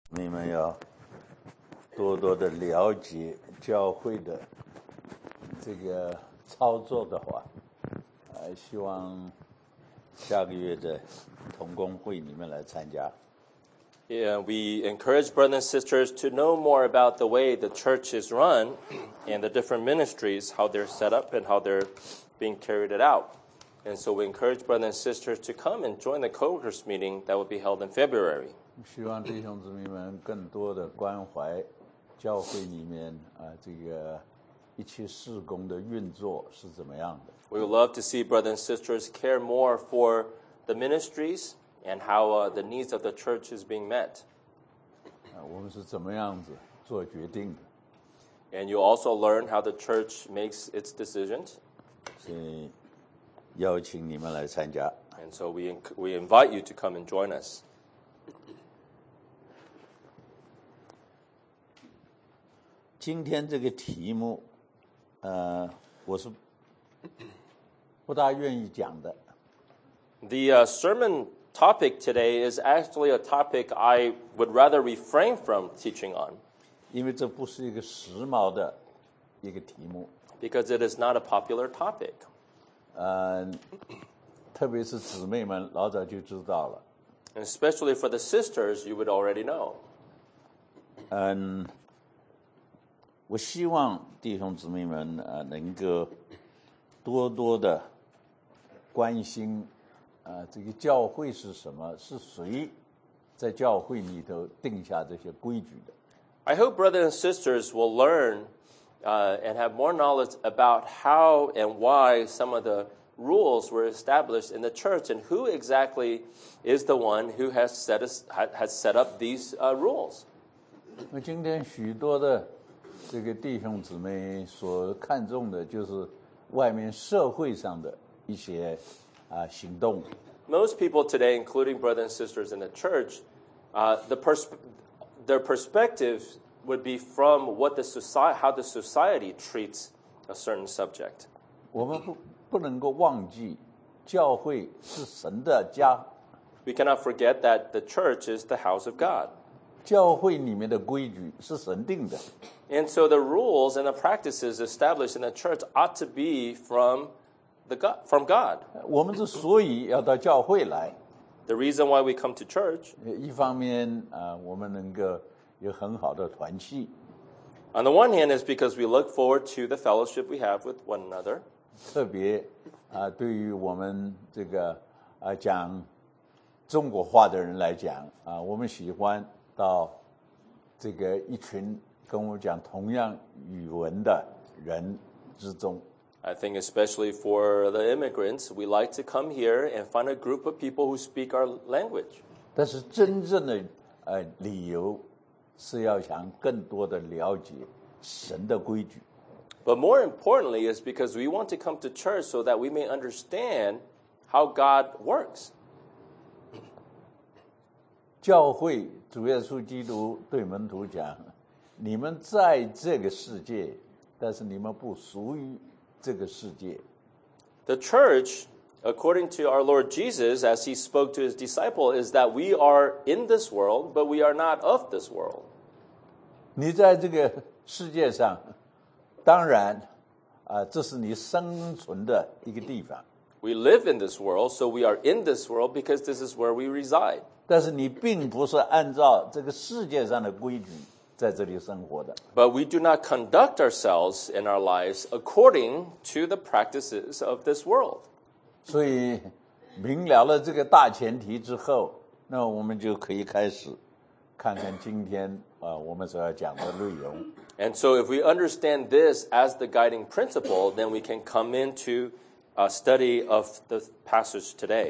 你们要多多的了解教会的这个操作的话，希望下个月的同工会你们来参加。 Yeah, we encourage brothers and sisters to know more about the way the church is run and the different ministries, how they're set up and how they're being carried it out. And so we encourage brothers and sisters to come and join the co-workers meeting that will be held in February. 希望弟兄姊妹们更多的关怀教会里面这个一切事工的运作是怎么样的。 We would love to see brothers and sisters care more for the ministries and how the needs of the church is being met. 我们是怎么样子做决定的。 And you also learn how the church makes its decisions. 所以邀请你们来参加。 And so we invite you to come and join us. 今天这个题目，我是不大愿意讲的。 The sermon topic today is actually a topic I would rather refrain from teaching on. 因为这不是一个时髦的一个题目。 Because it is not a popular topic. 特别是姊妹们老早就知道了。 And especially for the sisters, you would already know. 我希望弟兄姊妹们能够多多的关心这个教会是什么，是谁在教会里头定下这些规矩的。 I hope brothers and sisters will learn and have more knowledge about how and why some of the rules were established in the church and who exactly is the one who has set up these rules. 那今天许多的这个弟兄姊妹所看重的就是外面社会上的一些行动。 Most people today, including brothers and sisters in the church, their perspective would be from how the society treats a certain subject. 我们不能够忘记，教会是神的家。 We cannot forget that the church is the house of God. 教会里面的规矩是神定的。 And so the rules and the practices established in the church ought to be from God. 我们之所以要到教会来， The reason why we come to church, 一方面我们能够有很好的团契， on the one hand, is because we look forward to the fellowship we have with one another. 特别对于我们这个讲中国话的人来讲我们喜欢到这个一群跟我们讲同样语文的人之中。 I think especially for the immigrants, we like to come here and find a group of people who speak our language. 但是真正的理由是要想更多的了解神的规矩。 But more importantly is because we want to come to church so that we may understand how God works. 教会主耶稣基督对门徒讲：“你们在这个世界，但是你们不属于这个世界。” The church, according to our Lord Jesus, as he spoke to his disciple, is that we are in this world, but we are not of this world. 你在这个世界上，当然这是你生存的一个地方。 We live in this world, so we are in this world because this is where we reside. 但是你并不是按照这个世界上的规矩在这里生活的。 But we do not conduct ourselves in our lives according to the practices of this world. 所以明了了这个大前提之后，那我们就可以开始看看今天我们所要讲的内容。 And so if we understand this as the guiding principle, then we can come into a study of the passage today.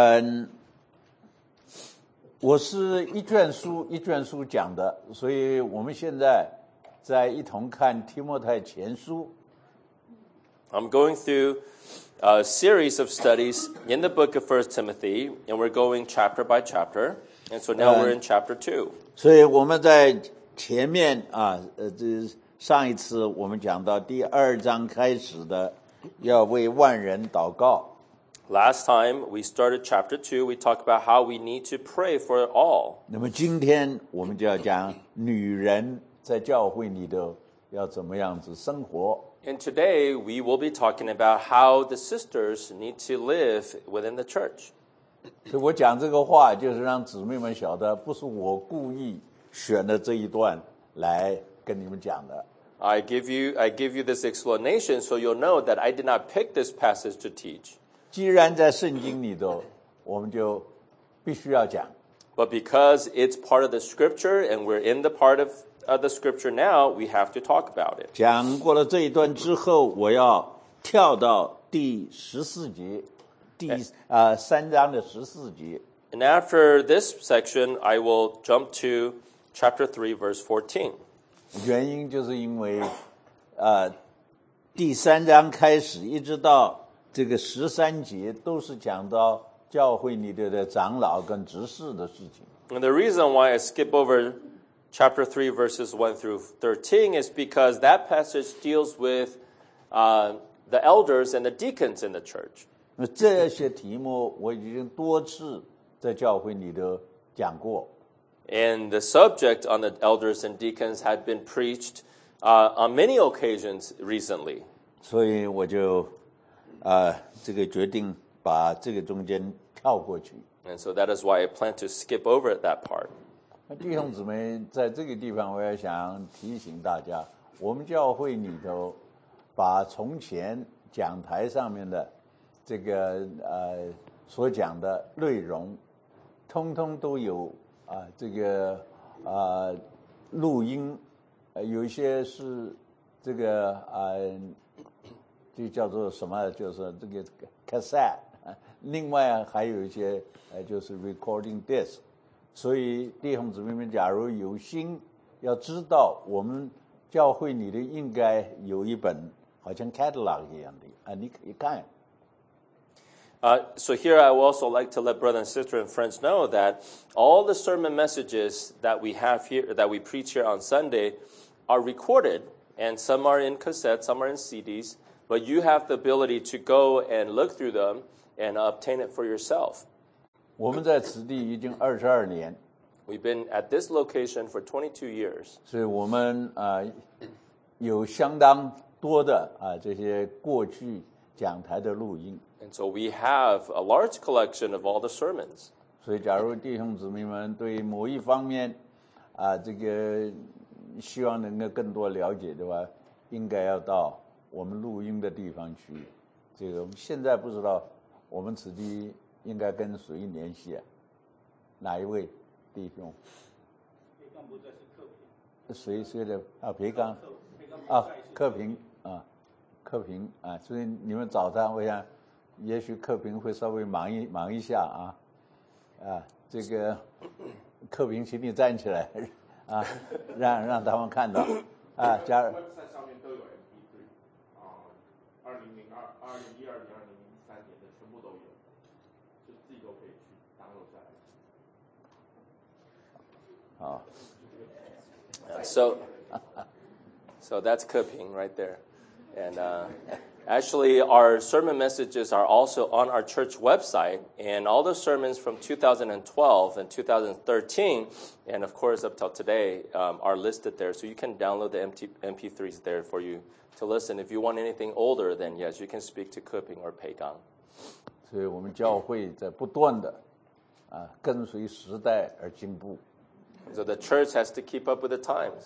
我是一卷书一卷书讲的，所以我们现在在一同看提摩太前书。 I'm going through a series of studies in the book of 1 Timothy, and we're going chapter by chapter. And so now we're in chapter 2. 所以我们在前面这上一次我们讲到第2章开始的，要为万人祷告。 Last time we started chapter 2, we talked about how we need to pray for all. 那么今天我们就要讲女人在教会里头要怎么样子生活。 And today we will be talking about how the sisters need to live within the church. 所以我讲这个话，就是让姊妹们晓得，不是我故意选的这一段来跟你们讲的。 I give you this explanation so you'll know that I did not pick this passage to teach. 既然在圣经里头，我们就必须要讲。 But because it's part of the scripture and we're in the part of the scripture now, we have to talk about it. 讲过了这一段之后，我要跳到第14节，3章的14节。 And after this section, I will jump to chapter 3, verse 14. 原因就是因为，第3章开始一直到这个13节，都是讲到教会里头的长老跟执事的事情。 And the reason why I skip over chapter 3, verses 1 through 13 is because that passage deals with the elders and the deacons in the church. 那这些题目我已经多次在教会里头讲过。 And the subject on the elders and deacons had been preached on many occasions recently. 所以我就这个决定把这个中间跳过去。 And so that is why I plan to skip over that part. 弟兄姊妹，在这个地方我也想提醒大家，我们教会里头把从前讲台上面的这个所讲的内容，通通都有这个录音，有一些是这个就叫做什么，就是这个 cassette， 另外还有一些就是 recording disc。所以弟兄姊妹们，假如有心要知道，我们教会里的应该有一本好像 catalog 一样的你可以看。 So here I would also like to let brothers and sisters and friends know that all the sermon messages that we have here, that we preach here on Sunday, are recorded, and some are in cassettes, some are in CDs, but you have the ability to go and look through them and obtain it for yourself. 我们在此地已经22年。 We've been at this location for 22 years. 所以我们有相当多的这些过去讲台的录音。 And so we have a large collection of all the sermons. 所以假如弟兄姊妹们对某一方面这个希望能够更多了解的话，应该要到我们录音的地方去。这个我们现在不知道我们此地应该跟谁联系哪一位弟兄？ 培刚不再是克平， 谁的培刚克平克平所以你们找他，我想也许克平会稍微忙一下这个克平，请你站起来让他们看到加入。 website 上面都有 MP3 2002、2012年、2003年的全部都有，就自己都可以去 download 下来。 好。 So that's Keping right there. And actually, our sermon messages are also on our church website, and all the sermons from 2012 and 2013, and of course up till today, are listed there. So you can download the MP3s there for you to listen. If you want anything older, then yes, you can speak to Keping or Peigang. 所以我们教会在不断的跟随时代而进步。 So the church has to keep up with the times.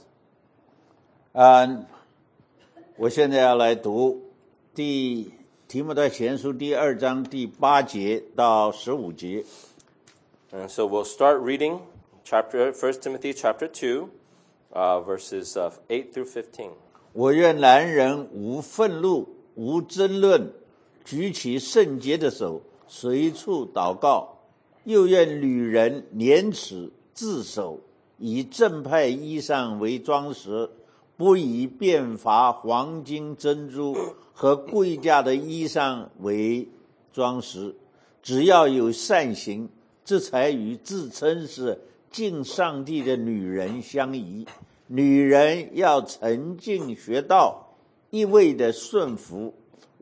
我现在要来读提摩太前书第2章第8节到15节。 And so we'll start reading 1 Timothy chapter 2, verses 8 through 15. 我愿男人无愤怒，无争论，举起圣洁的手，随处祷告；又愿女人廉耻自守，以正派衣裳为装饰，不以变法黄金珍珠和贵价的衣裳为装饰，只要有善行，这才与自称是敬上帝的女人相宜。女人要沉静学道，一味的顺服，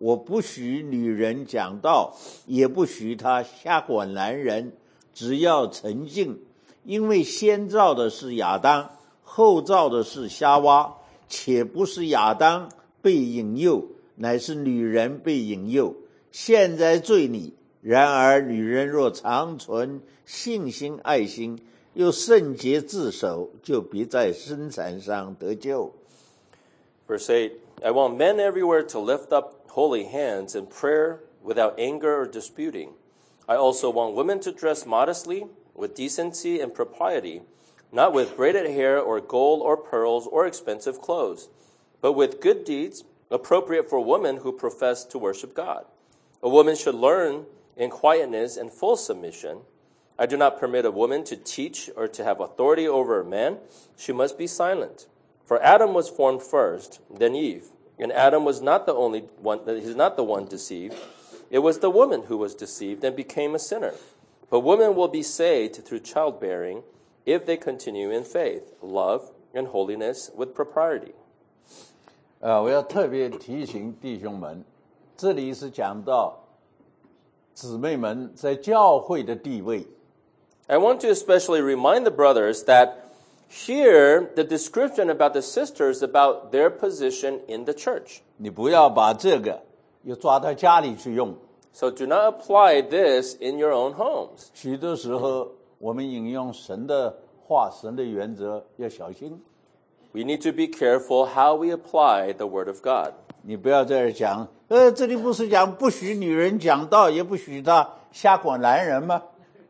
我不许女人讲道，也不许她瞎管男人，只要诚敬，因为先造的是亚当，后造的是夏娃，且不是亚当被引诱，乃是女人被引诱，现在罪里。然而女人若常存信心爱心，又圣洁自守，就必在生产上得救。 Verse 8, I want men everywhere to lift up holy hands in prayer without anger or disputing. I also want women to dress modestly, with decency and propriety, not with braided hair or gold or pearls or expensive clothes, but with good deeds appropriate for women who profess to worship God. A woman should learn in quietness and full submission. I do not permit a woman to teach or to have authority over a man. She must be silent. For Adam was formed first, then Eve. And Adam was not the only one, he's not the one deceived. It was the woman who was deceived and became a sinner. But women will be saved through childbearing if they continue in faith, love, and holiness with propriety. 我要特别提醒弟兄们，这里是讲到姊妹们在教会的地位。 I want to especially remind the brothers that here the description about the sisters about their position in the church. 你不要把这个又抓到家里去用。 So do not apply this in your own homes. 许多时候，我们引用神的话、神的原则要小心。 We need to be careful how we apply the word of God. 你不要在这讲，这里不是讲不许女人讲道，也不许她瞎管男人吗？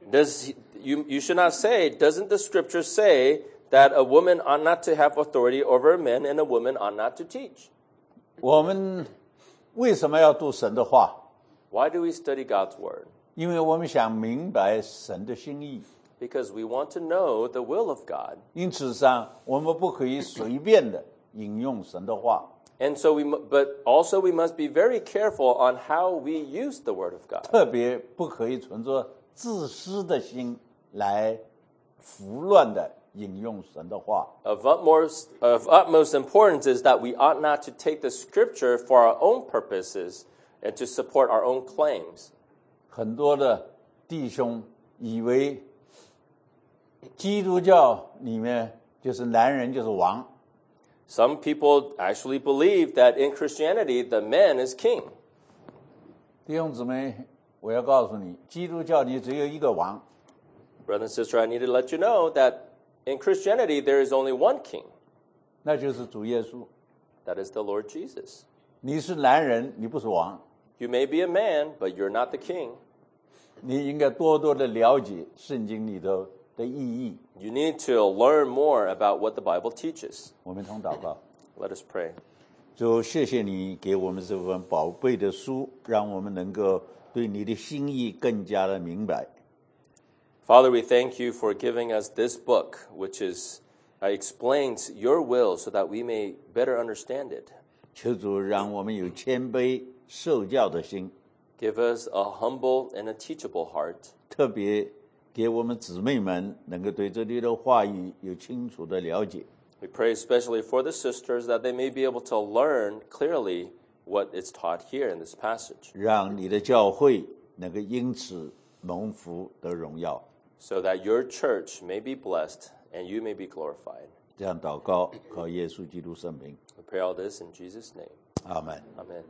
You should not say, doesn't the scripture say that a woman ought not to have authority over a man and a woman ought not to teach? 我们为什么要读神的话？ Why do we study God's word? 因为我们想明白神的心意。 Because we want to know the will of God. 因此上，我们不可以随便的引用神的话。 And so but also we must be very careful on how we use the word of God. 特别不可以存着自私的心来胡乱的引用神的话。 Of utmost importance is that we ought not to take the scripture for our own purposes and to support our own claims. 很多的弟兄以为基督教里面就是男人就是王。 Some people actually believe that in Christianity, the man is king. 弟兄姊妹，我要告诉你，基督教里只有一个王， Brother and sister, I need to let you know that in Christianity, there is only one king. 那就是主耶稣。 That is the Lord Jesus. 你是男人，你不是王， You may be a man, but you're not the king. 你应该多多的了解圣经里头的意义。 You need to learn more about what the Bible teaches. 我们同祷告。 Let us pray. 主，谢谢你给我们这份宝贝的书，让我们能够对你的心意更加的明白。 Father, we thank you for giving us this book, which explains your will so that we may better understand it. 求主让我们有谦卑受教的心， Give us a humble and a teachable heart. 特别给我们姊妹们能够对这里的话语有清楚的了解。 We pray especially for the sisters that they may be able to learn clearly what is taught here in this passage, 让你的教会能够因此蒙福得荣耀。 so that your church may be blessed and you may be glorified. 这样祷告，靠耶稣基督圣名， We pray all this in Jesus' name. 阿门。 Amen.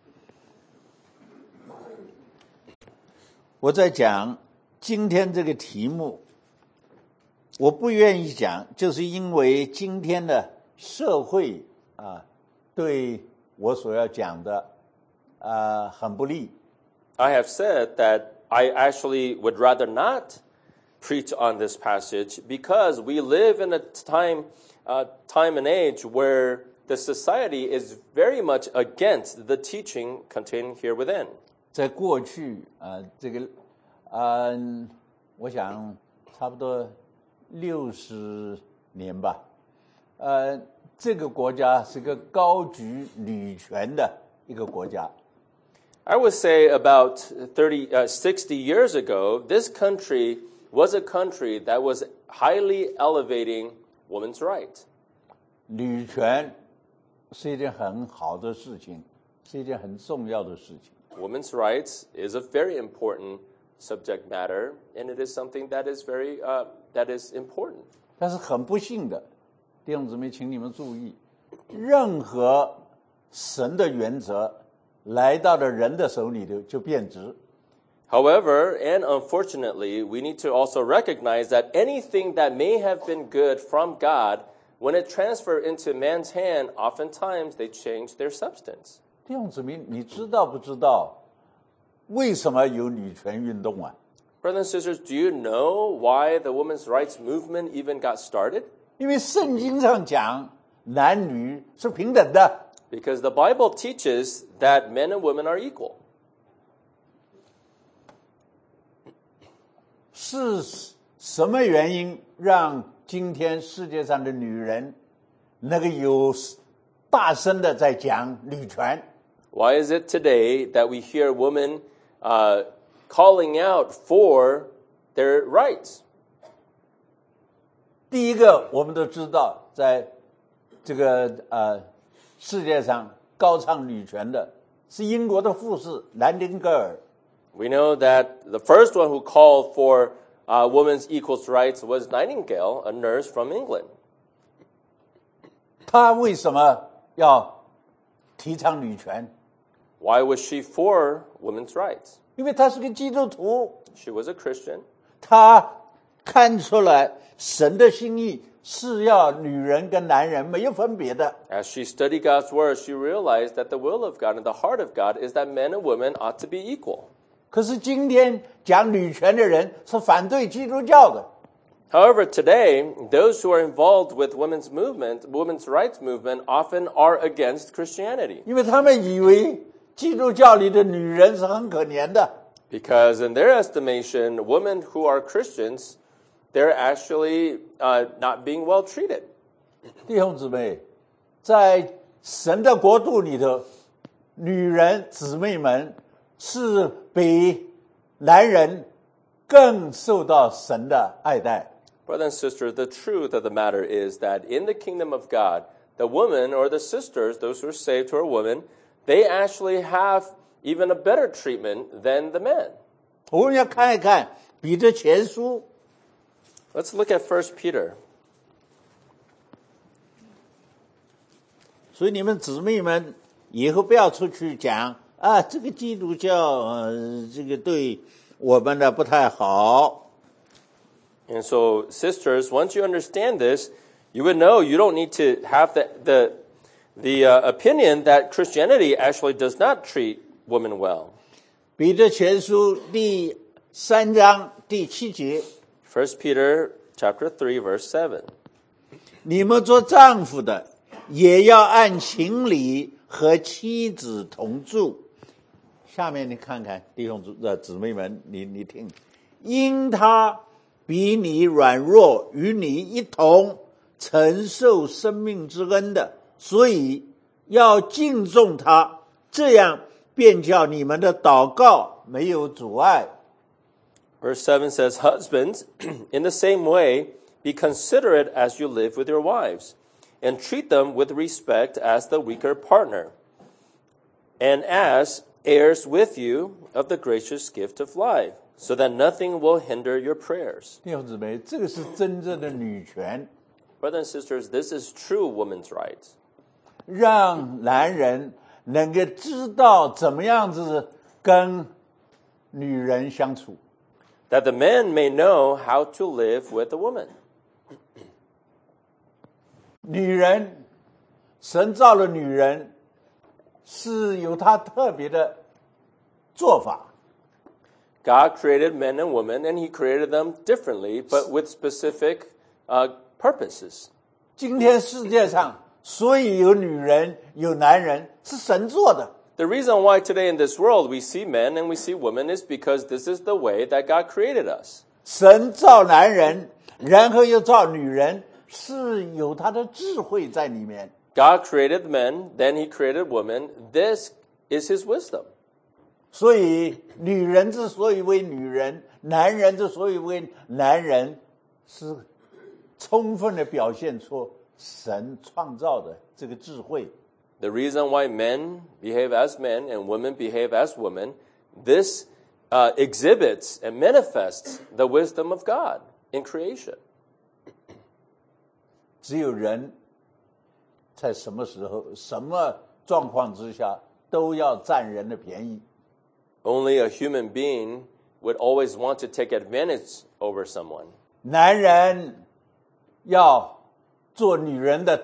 我在讲今天这个题目，我不愿意讲，就是因为今天的社会对我所要讲的很不利。 I have said that I actually would rather not preach on this passage because we live in a time and age where the society is very much against the teaching contained here within. 在过去我想差不多60年吧，这个国家是个高举女权的一个国家。 I would say about 60 years ago, this country was a country that was highly elevating women's rights. 女权是一件很好的事情， 是一件很重要的事情。 Women's rights is a very important subject matter, and it is something that is important. 但是很不幸的，弟兄姊妹，请你们注意，任何神的原则来到了人的手里头就变质。 However, and unfortunately, we need to also recognize that anything that may have been good from God, when it transfers into man's hand, oftentimes they change their substance. 弟兄姊妹，你知道不知道为什么有女权运动啊？ Brothers and sisters, do you know why the women's rights movement even got started? 因为圣经上讲男女是平等的。 Because the Bible teaches that men and women are equal. 是什么原因让今天世界上的女人那个有大声的在讲女权？ Why is it today that we hear women calling out for their rights? 第一个，我们都知道，在这个世界上高唱女权的是英国的护士兰丁格尔。 We know that the first one who called for women's equal rights was Nightingale, a nurse from England. 她为什么要提倡女权？ Why was she for women's rights? 因为她是个基督徒， She was a Christian. 她看出来神的心意是要女人跟男人没有分别的。 As she studied God's word, she realized that the will of God and the heart of God is that men and women ought to be equal. 可是今天讲女权的人是反对基督教的。 However, today, those who are involved with women's rights movement, often are against Christianity. 因为他们以为基督教里的女人是很可怜的。 Because in their estimation, women who are Christians, they're actually not being well treated. 弟兄姊妹，在神的国度里头，女人姊妹们是比男人更受到神的爱戴。 Brothers and sisters, the truth of the matter is that in the kingdom of God, the woman or the sisters, those who are saved who are women, they actually have even a better treatment than the men. 我们要看一看彼得前书， Let's look at 1 Peter. 所以你们姊妹们以后不要出去讲啊，这个基督教这个对我们的不太好。 And so, sisters, once you understand this, you would know you don't need to have the opinion that Christianity actually does not treat women well. 彼得前书第3章第7节， 1 Peter chapter 3, verse 7. 你们做丈夫的也要按情理和妻子同住。下面你看看弟兄姊妹们，你听，因他比你软弱，与你一同承受生命之恩的，所以要敬重他，这样便叫你们的祷告没有阻碍。 Verse 7 says, Husbands, in the same way, be considerate as you live with your wives, and treat them with respect as the weaker partner, and as heirs with you of the gracious gift of life, so that nothing will hinder your prayers. 弟兄姊妹，这个是真正的女权， Brothers and sisters, this is true women's rights. 让男人能够知道怎么样子跟女人相处。 That the men may know how to live with the woman. 女人，神造了女人，是有她特别的做法。 God created men and women, and he created them differently, but with specific purposes. 今天世界上所以有女人有男人是神做的。 The reason why today in this world we see men and we see women is because this is the way that God created us. 神造男人，然后又造女人，是有他的智慧在里面。 God created men, then he created women. This is his wisdom. 所以女人之所以为女人，男人之所以为男人，是充分的表现出神创造的这个智慧。 The reason why men behave as men and women behave as women, this exhibits and manifests the wisdom of God in creation. 只有人在什么时候、什么状况之下，都要占人的便宜。 Only a human being would always want to take advantage over someone. 男人要做女人的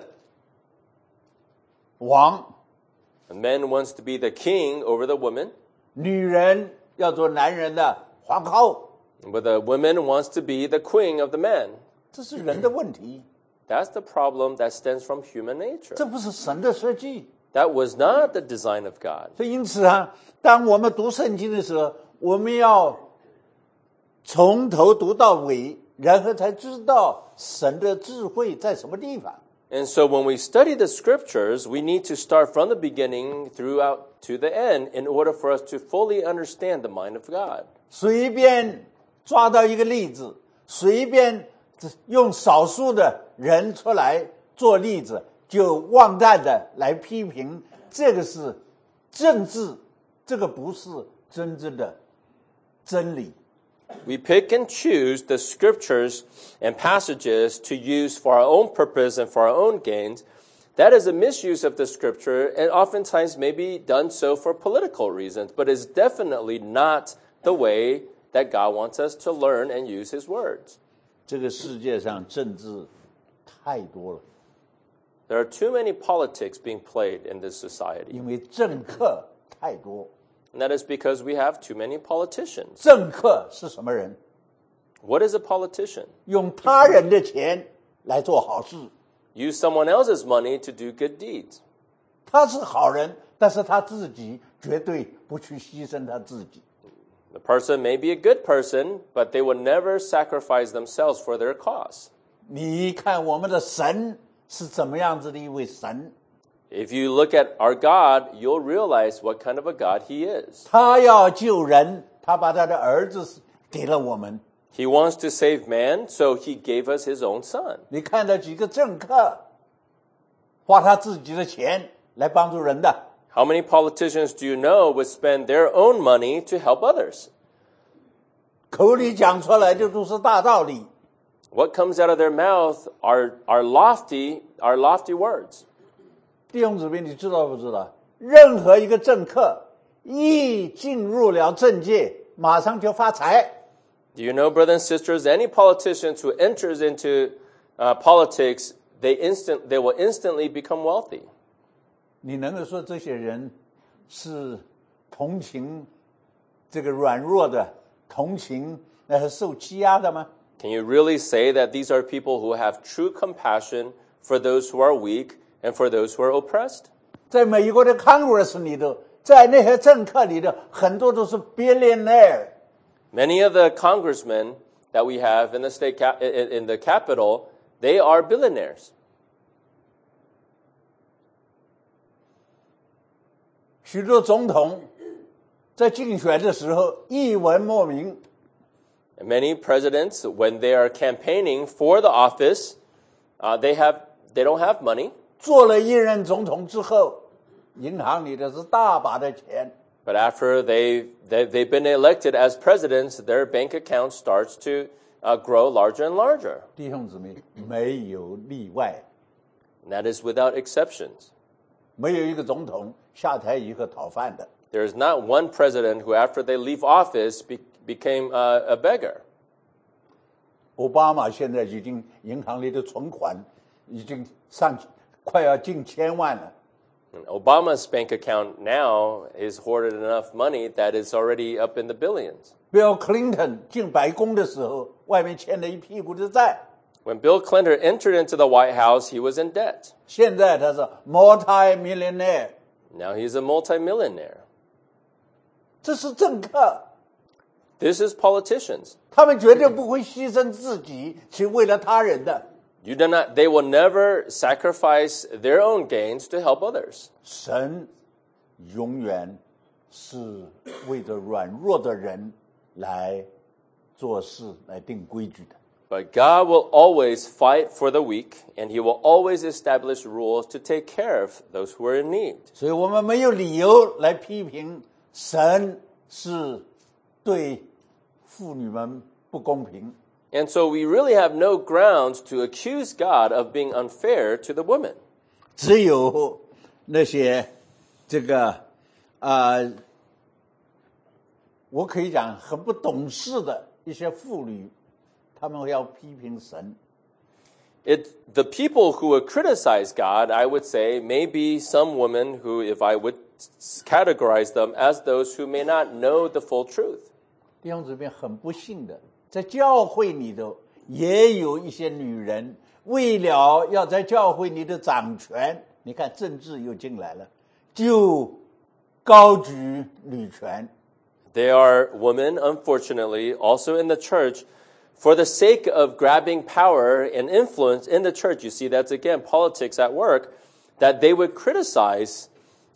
王， A man wants to be the king over the woman, 女人要做男人的皇后， but the woman wants to be the queen of the man. 这是人的问题， That's the problem that stems from human nature. 这不是神的设计。 That was not the design of God. 所以因此啊，当我们读圣经的时候，我们要从头读到尾，然后才知道神的智慧在什么地方。 And so when we study the scriptures, we need to start from the beginning throughout to the end in order for us to fully understand the mind of God. 随便抓到一个例子，随便用少数的人出来做例子，就妄断的来批评，这个是政治，这个不是真正的真理。 We pick and choose the scriptures and passages to use for our own purpose and for our own gains. That is a misuse of the scripture, and oftentimes may be done so for political reasons, but is definitely not the way that God wants us to learn and use his words. 这个世界上政治太多了， There are too many politics being played in this society, 因为政客太多。 and that is because we have too many politicians. 政客是什么人？ What is a politician? 用他人的钱来做好事， Use someone else's money to do good deeds. 他是好人，但是他自己绝对不去牺牲他自己。 The person may be a good person, but they will never sacrifice themselves for their cause. 你看我们的神是怎么样子的一位神？ If you look at our God, you'll realize what kind of a God he is. 他要救人，他把他的儿子给了我们。 He wants to save man, so he gave us his own son. 你看到几个政客花他自己的钱来帮助人的？ How many politicians do you know would spend their own money to help others? 口里讲出来的都是大道理。 What comes out of their mouth are lofty words. 弟兄姊妹，你知道不知道？任何一个政客一进入了政界，马上就发财。 Do you know, brothers and sisters, any politicians who enters into politics, they will instantly become wealthy. 你能够说这些人是同情这个软弱的，同情受欺压的吗？ Can you really say that these are people who have true compassion for those who are weak and for those who are oppressed? 在美国的 Congress 里头，在那些政客里头，很多都是 billionaire。 Many of the congressmen that we have in the in the capital, they are billionaires. 许多总统在竞选的时候一文莫名， And many presidents, when they are campaigning for the office, they don't have money. 做了一任总统之后，银行里的是大把的钱。 But after they've been elected as presidents, their bank account starts to grow larger and larger. 弟兄姊妹，没有例外， And that is without exceptions. 没有一个总统下台以后讨饭的。 There is not one president who, after they leave office, became a beggar. 奥巴马现在已经银行里的存款已经快要近千万了。 And Obama's bank account now is hoarded enough money that it's already up in the billions. Bill Clinton 进白宫的时候，外面欠了一屁股的债。 When Bill Clinton entered into the White House, he was in debt. 现在他是 multi-millionaire， Now he's a multimillionaire. 这是政客， This is politicians. 他们绝对不会牺牲自己去为了他人的。 They will never sacrifice their own gains to help others. 神永远是为着软弱的人来做事、来定规矩的。 But God will always fight for the weak, and he will always establish rules to take care of those who are in need. 所以我们没有理由来批评神是对妇女们不公平。 And so we really have no grounds to accuse God of being unfair to the women. 只有那些我可以讲很不懂事的一些妇女，他们要批评神。 The people who would criticize God, I would say, may be some women who, if I would categorize them as those who may not know the full truth. 弟兄姊妹，很不幸的，在教会里头也有一些女人，为了要在教会里的掌权，你看政治又进来了，就高举女权。 There are women, unfortunately, also in the church, for the sake of grabbing power and influence in the church. You see, that's again politics at work. That they would criticize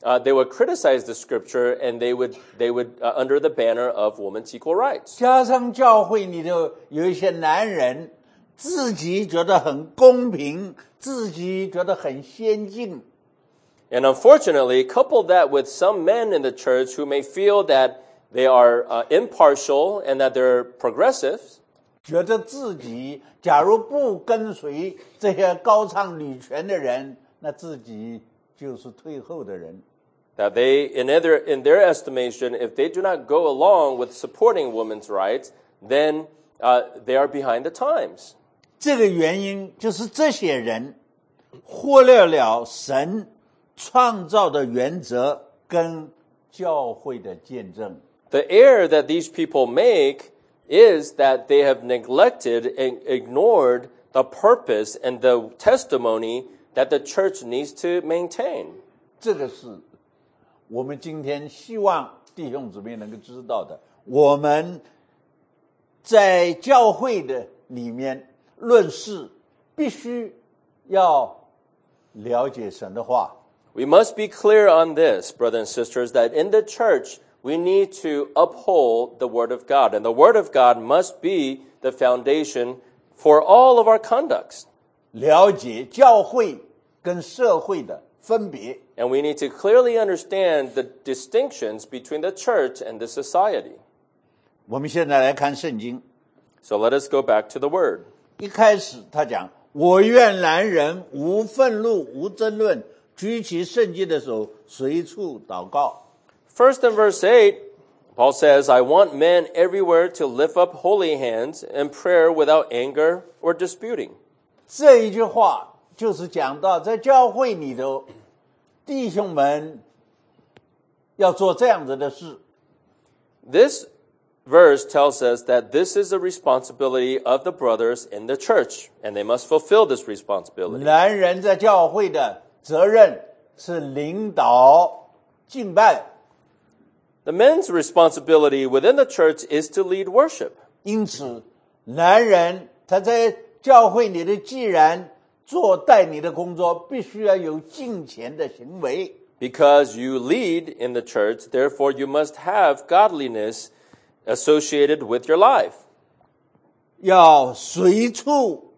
the scripture, and they would under the banner of women's equal rights. 加上教会里头有一些男人，自己觉得很公平，自己觉得很先进。 And unfortunately, couple that with some men in the church who may feel that they are impartial and that they're progressive. 觉得自己假如不跟随这些高唱女权的人，那自己就是退后的人。 That they, in their estimation, if they do not go along with supporting women's rights, then they are behind the times. 这个原因就是这些人忽略了神创造的原则跟教会的见证。 The error that these people make is that they have neglected and ignored the purpose and the testimony that the church needs to maintain. 这个是我们今天希望弟兄姊妹能够知道的。我们在教会的里面论事，必须要了解神的话。 We must be clear on this, brothers and sisters, that in the church, we need to uphold the Word of God. And the Word of God must be the foundation for all of our conducts. 了解教会跟社会的分别。 And we need to clearly understand the distinctions between the church and the society. 我们现在来看圣经， So let us go back to the Word. 一开始他讲：“我愿男人无愤怒、无争论，举起圣经的手，随处祷告。” First in verse 8, Paul says, I want men everywhere to lift up holy hands and prayer without anger or disputing. 这一句话就是讲到在教会里头，弟兄们要做这样子的事。 This verse tells us that this is a responsibility of the brothers in the church, and they must fulfill this responsibility. 男人在教会的责任是领导敬拜。 The men's responsibility within the church is to lead worship. 因此，男人他在教会里的既然做带领的工作，必须要有敬虔的行为。 Because you lead in the church, therefore you must have godliness associated with your life. 要随处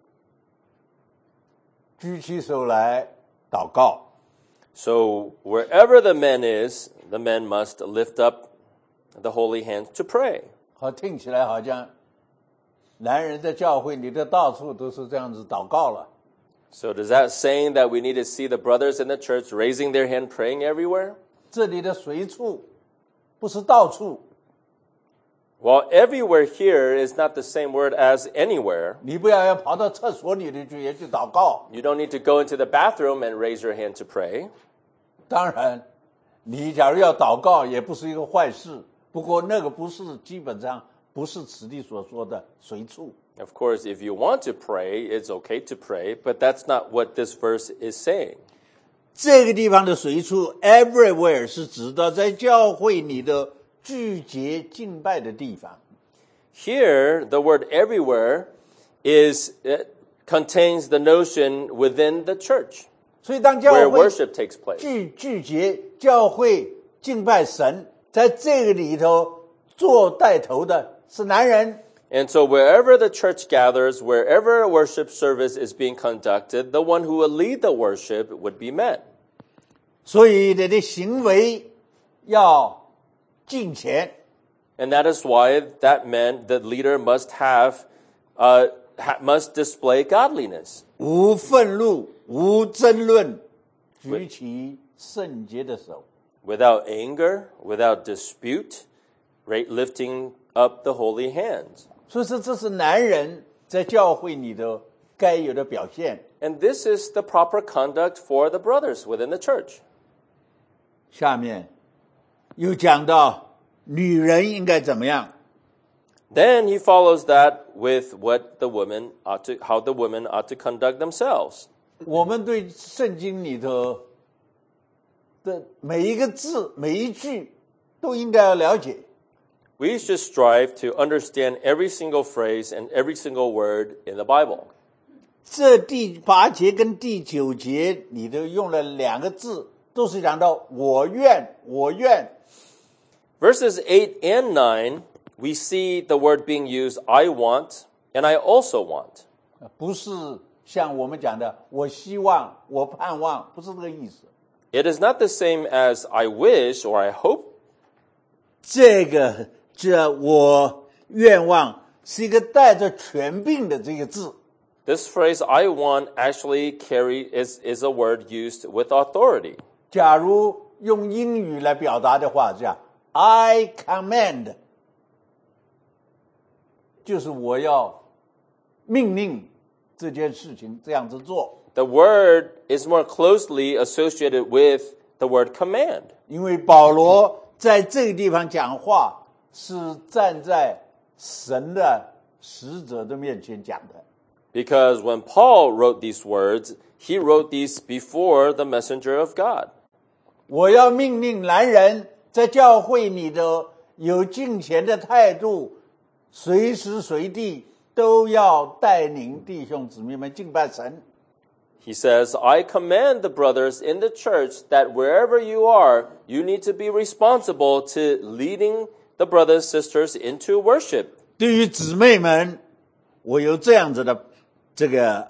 举起手来祷告。 So wherever the men must lift up the holy hands to pray. 好，听起来好像男人在教会里的到处都是这样子祷告了。 So does that saying that we need to see the brothers in the church raising their hand praying everywhere? 这里的随处不是到处， Well, everywhere here is not the same word as anywhere. 你不要跑到厕所里头去也去祷告。 You don't need to go into the bathroom and raise your hand to pray. 当然，你假如要祷告，也不是一个坏事。不过那个不是基本上不是此地所说的随处。 Of course, if you want to pray, it's okay to pray, but that's not what this verse is saying. 这个地方的随处 everywhere 是指的在教会里的聚集敬拜的地方。 Here, the word everywhere contains the notion within the church 所以当教 where 会 worship takes place. 聚集教会敬拜神，在这个里头做带头的是男人。 And so wherever the church gathers, wherever a worship service is being conducted, the one who will lead the worship would be men. 所以你的行为要敬虔， And that is why that man, the leader, must display godliness. 无愤怒，无争论，举起圣洁的手。 Without anger, without dispute, right, lifting up the holy hands. 所以说，这是男人在教会里的该有的表现。 And this is the proper conduct for the brothers within the church. 下面又讲到女人应该怎么样。 Then he follows that with what how the women ought to conduct themselves. 我们对圣经里头的每一个字、每一句都应该要了解。 We should strive to understand every single phrase and every single word in the Bible. 这第8节跟第9节里头用了2个字，都是讲到我愿，我愿。 Verses 8 and 9, we see the word being used, I want, and I also want. 不是像我们讲的我希望，我盼望，不是这个意思。 It is not the same as I wish or I hope. 这我愿望是一个带着权柄的这个字。 This phrase, I want, actually is a word used with authority. 假如用英语来表达的话，这样 I command 就是我要命令这件事情这样子做。 The word is more closely associated with the word command. 因为保罗在这个地方讲话是站在神的使者的面前讲的。 Because when Paul wrote these words, he wrote these before the messenger of God. 我要命令男人在教会里的有敬虔的态度，随时随地都要带领弟兄姊妹们敬拜神。 He says, I command the brothers in the church that wherever you are, you need to be responsible to leading the brothers and sisters into worship. 对于姊妹们，我有这样子的这个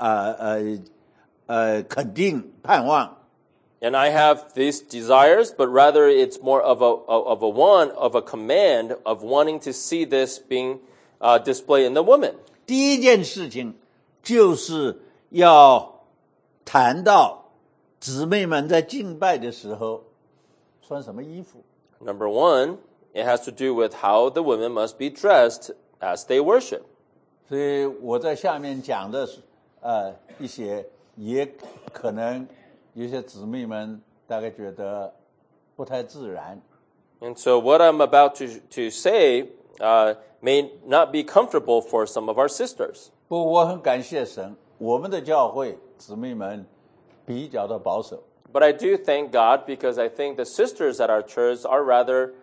肯定盼望。 And I have these desires, but rather it's more of a command of wanting to see this being displayed in the woman. 第一件事情就是要谈到姊妹们在敬拜的时候穿什么衣服。 Number one, it has to do with how the women must be dressed as they worship. 所以我在下面讲的一些也可能有些姊妹们大概觉得不太自然。 And so what I'm about to say may not be comfortable for some of our sisters. 不，我很感谢神，我们的教会姊妹们比较的保守。 But I do thank God because I think the sisters at our church are rather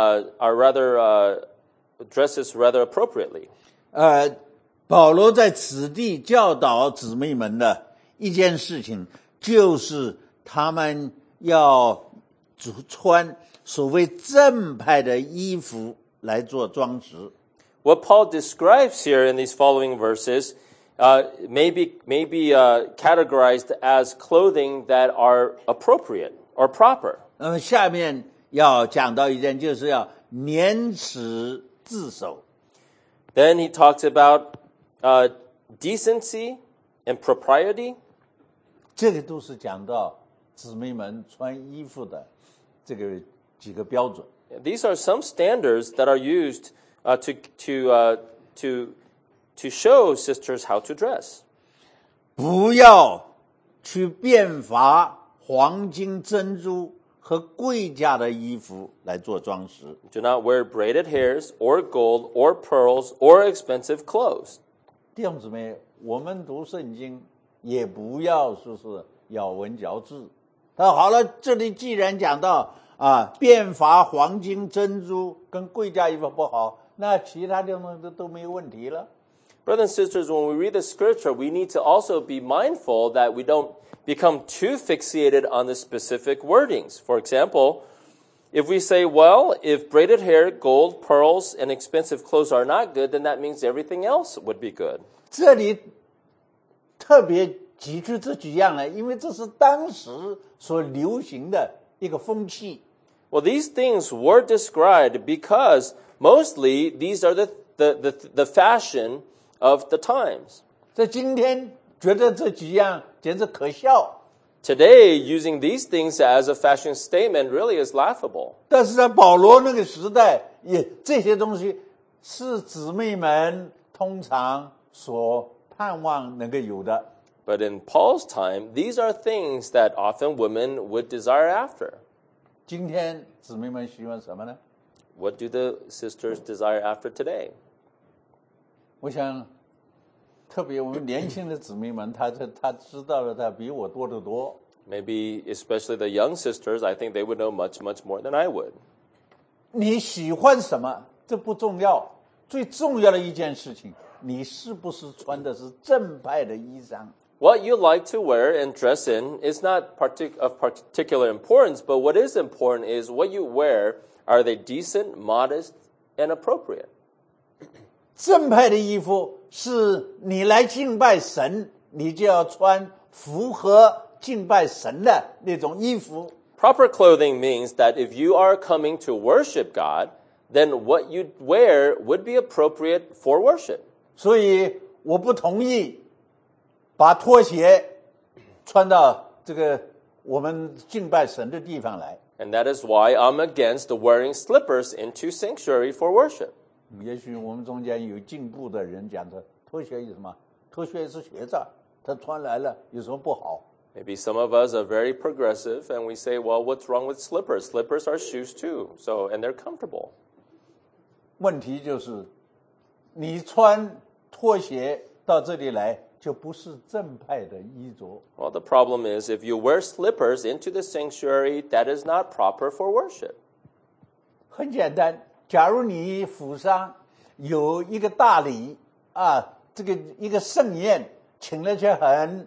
dresses rather appropriately. 保罗在此地教导姊妹们的一件事情，就是他们要穿所谓正派的衣服来做装饰。 What Paul describes here in these following verses may be categorized as clothing that are appropriate or proper. 下面要讲到一件，就是要廉耻自守。 Then he talks about decency and propriety. 这个都是讲到姊妹们穿衣服的这个几个标准。 These are some standards that are used to show sisters how to dress. 不要去变法黄金、珍珠和贵价的衣服来做装饰。 Do not wear braided hairs or gold or pearls or expensive clothes. 弟兄姊妹，我们读圣经也不要说是咬文嚼字。那好了，这里既然讲到变法黄金、珍珠跟贵价衣服不好，那其他的东西都没有问题了。 Brothers and sisters, when we read the scripture, we need to also be mindful that we don't become too fixated on the specific wordings. For example, if we say, well, if braided hair, gold, pearls, and expensive clothes are not good, then that means everything else would be good. 这里特别提出这几样来，因为这是当时所流行的一个风气。 Well, these things were described because mostly these are the fashion of the times. 在今天觉得这几样简直可笑。 Today, using these things as a fashion statement really is laughable. 但是在保罗那个时代，这些东西是姊妹们通常所盼望能够有的。 But in Paul's time, these are things that often women would desire after. 今天姊妹们喜欢什么呢？ What do the sisters desire after today? 我想，特别我们年轻的姊妹们，她知道的，她比我多得多。 Maybe especially the young sisters, I think they would know much, much more than I would. 你喜欢什么？这不重要，最重要的一件事情，你是不是穿的是正派的衣裳？ What you like to wear and dress in is not of particular importance, but what is important is what you wear. Are they decent, modest, and appropriate? 正派的衣服是你来敬拜神，你就要穿符合敬拜神的那种衣服。 Proper clothing means that if you are coming to worship God, then what you wear would be appropriate for worship. 所以我不同意把拖鞋穿到这个我们敬拜神的地方来。 And that is why I'm against wearing slippers into sanctuary for worship. 也许我们中间有进步的人讲的，拖鞋有什么？拖鞋是鞋子，他穿来了有什么不好？ Maybe some of us are very progressive and we say, well, what's wrong with slippers? Slippers are shoes too, and they're comfortable. 问题就是，你穿拖鞋到这里来，就不是正派的衣着。 Well, the problem is if you wear slippers into the sanctuary, that is not proper for worship. 很简单，假如你府上有一个大礼啊，这个一个盛宴，请了些很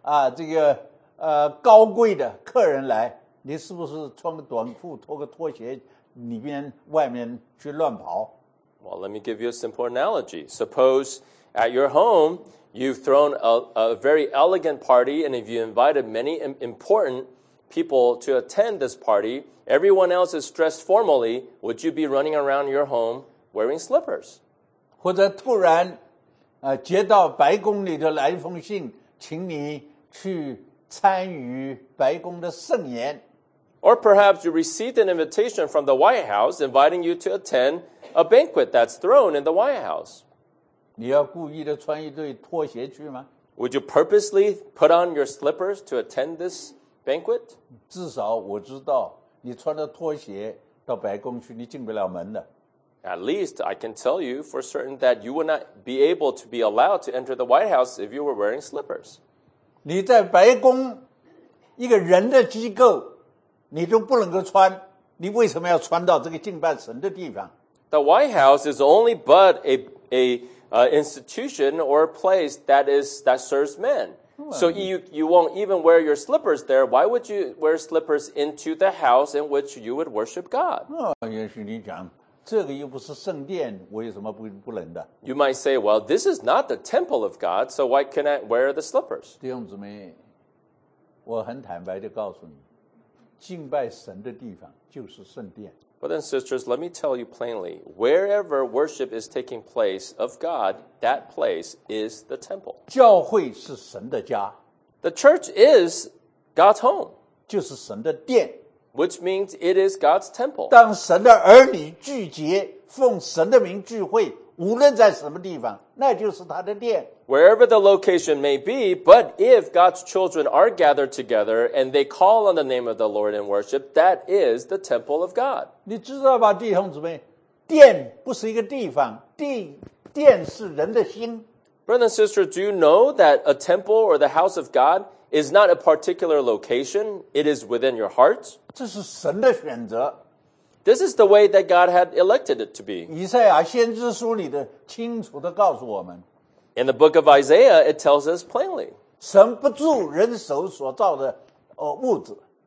高贵的客人来，你是不是穿个短裤，脱个拖鞋，里面外面去乱跑？ Well, let me give you a simple analogy. Suppose at your home, you've thrown a very elegant party, and if you invited many important people to attend this party, everyone else is dressed formally, would you be running around your home wearing slippers? 或者突然接到白宫里头来一封信，请你去参与白宫的盛宴。 Or perhaps you received an invitation from the White House inviting you to attend a banquet that's thrown in the White House. 你要故意的穿一对拖鞋去吗？ Would you purposely put on your slippers to attend this banquet? 至少我知道，你穿着拖鞋到白宫去，你进不了门的。 At least I can tell you for certain that you would not be able to be allowed to enter the White House if you were wearing slippers. 你在白宫一个人的机构，你都不能够穿，你为什么要穿到这个敬拜神的地方？ The White House is only but a institution or a place that serves men. So you won't even wear your slippers there. Why would you wear slippers into the house in which you would worship God? 也许你讲这个又不是圣殿，我有什么不能的？ You might say, well, this is not the temple of God, so why can I wear the slippers? 弟兄姊妹，我很坦白的告诉你，敬拜神的地方就是圣殿。 Brothers and sisters, let me tell you plainly, wherever worship is taking place of God, that place is the temple. 教会是神的家， The church is God's home, 就是神的殿。 which means it is God's temple. 当神的儿女聚集，奉神的名聚会，无论在什么地方，那就是他的殿。 Wherever the location may be, but if God's children are gathered together and they call on the name of the Lord in worship, that is the temple of God. 你知道吧，弟兄姊妹，殿不是一个地方，殿是人的心。 Brothers and sisters, do you know that a temple or the house of God is not a particular location? It is within your heart. 这是神的选择。 This is the way that God had elected it to be. 以赛亚先知书里的清楚的告诉我们， In the book of Isaiah, it tells us plainly. 神不住人手所造的物质。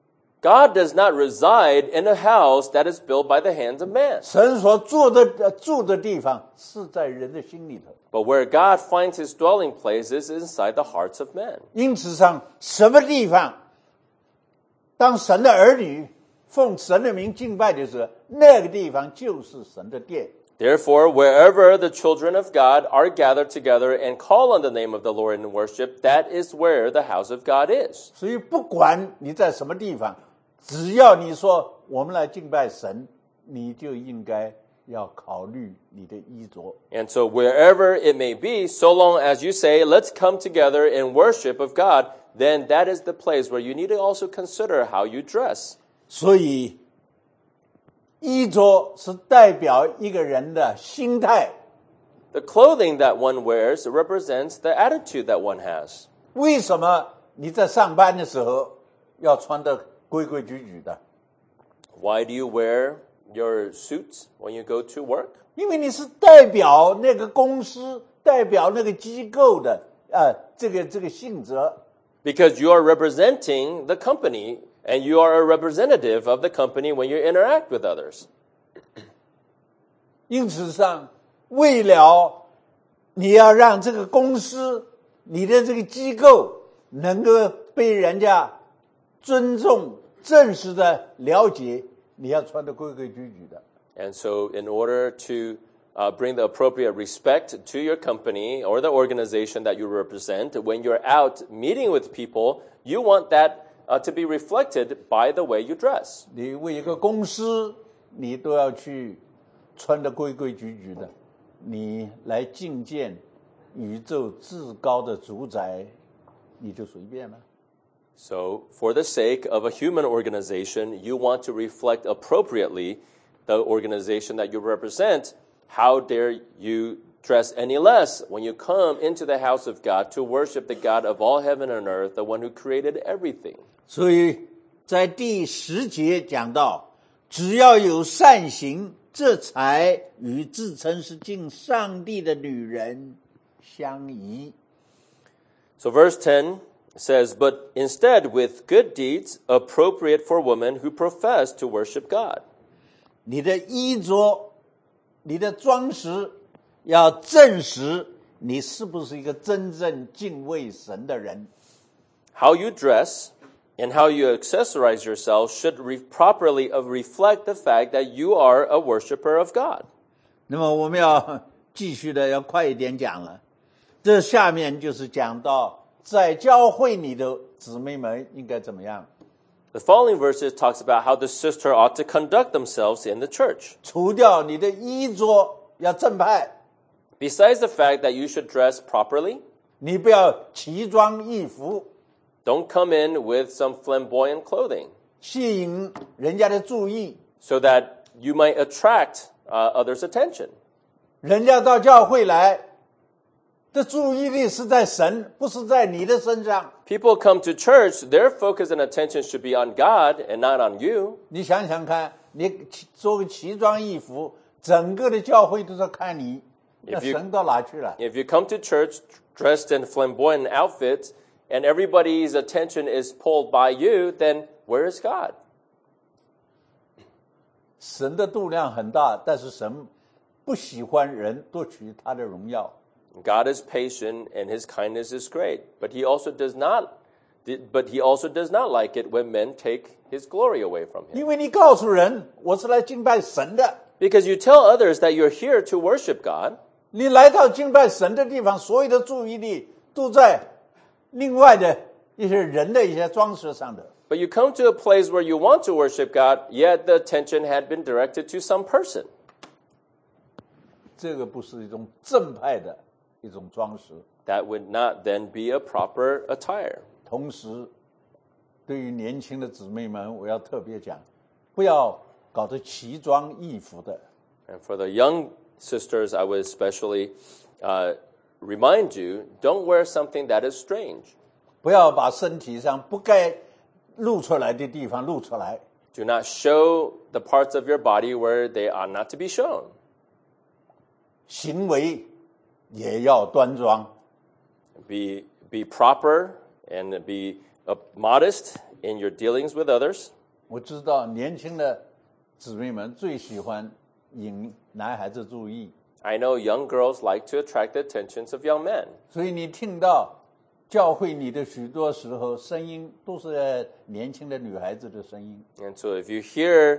God does not reside in a house that is built by the hands of man. 神所住的地方是在人的心里头。 But where God finds his dwelling place is inside the hearts of men. 因此上，什么地方，当神的儿女奉神的名敬拜的时候，那个地方就是神的殿。 Therefore, wherever the children of God are gathered together and call on the name of the Lord in worship, that is where the house of God is. 所以，不管你在什么地方，只要你说我们来敬拜神，你就应该要考虑你的衣着。 And so wherever it may be, so long as you say, let's come together in worship of God, then that is the place where you need to also consider how you dress. 所以，衣着是代表一个人的心态。 The clothing that one wears represents the attitude that one has. 为什么你在上班的时候要穿得规规矩矩的？ Why do you wear your suits when you go to work? 因为你是代表那个公司，代表那个机构的这个性质。 Because you are representing the company, and you are a representative of the company when you interact with others. 因此上，为了你要让这个公司、你的这个机构能够被人家尊重、正式的了解，你要穿得规规矩矩的。 And so in order to bring the appropriate respect to your company or the organization that you represent, when you're out meeting with people, you want that to be reflected by the way you dress. 你为一个公司，你都要去穿得规规矩矩的，你来觐见宇宙至高的主宰，你就随便吗？ So for the sake of a human organization, you want to reflect appropriately the organization that you represent. How dare you dress any less when you come into the house of God to worship the God of all heaven and earth, the one who created everything? 所以在第10节讲到，只要有善行，这才与自称是敬上帝的女人相宜。 So verse 10 says, But instead with good deeds appropriate for women who profess to worship God. 你的衣着，你的装饰，要证实你是不是一个真正敬畏神的人。 How you dress and how you accessorize yourself should properly reflect the fact that you are a worshiper of God. 那么我们要继续的要快一点讲了，这下面就是讲到在教会里的姊妹们应该怎么样。 The following verses talks about how the sister ought to conduct themselves in the church. 除掉你的衣着要正派， Besides the fact that you should dress properly, 你不要奇装异服， don't come in with some flamboyant clothing 吸引人家的注意。 so that you might attract others' attention. 人家到教会来的注意力是在神，不是在你的身上。 People come to church, their focus and attention should be on God and not on you. 你想想看，你做个奇装异服，整个的教会都在看你，那 If you- 神到哪去了？ If you come to church dressed in flamboyant outfits and everybody's attention is pulled by you, then where is God? 神的度量很大，但是神不喜欢人夺取他的荣耀。 God is patient and his kindness is great, but he also does not like it when men take his glory away from him. 因为你告诉人，我是来敬拜神的。 Because you tell others that you're here to worship God, 你来到敬拜神的地方，所有的注意力都在另外的一些人的一些装饰上的。 but you come to a place where you want to worship God, yet the attention had been directed to some person. 这个不是一种正派的一种装饰。 That would not then be a proper attire. 同时，对于年轻的姊妹们，我要特别讲，不要搞得奇装异服的。 And for the young sisters, I would especially remind you, don't wear something that is strange. 不要把身体上不该露出来的地方露出来。 Do not show the parts of your body where they are not to be shown. 行为也要端庄。 Be proper and be modest in your dealings with others. 我知道年轻的姊妹们最喜欢引男孩子注意， I know young girls like to attract the attentions of young men. 所以你听到教会里的许多时候声音都是年轻的女孩子的声音。 And so if you hear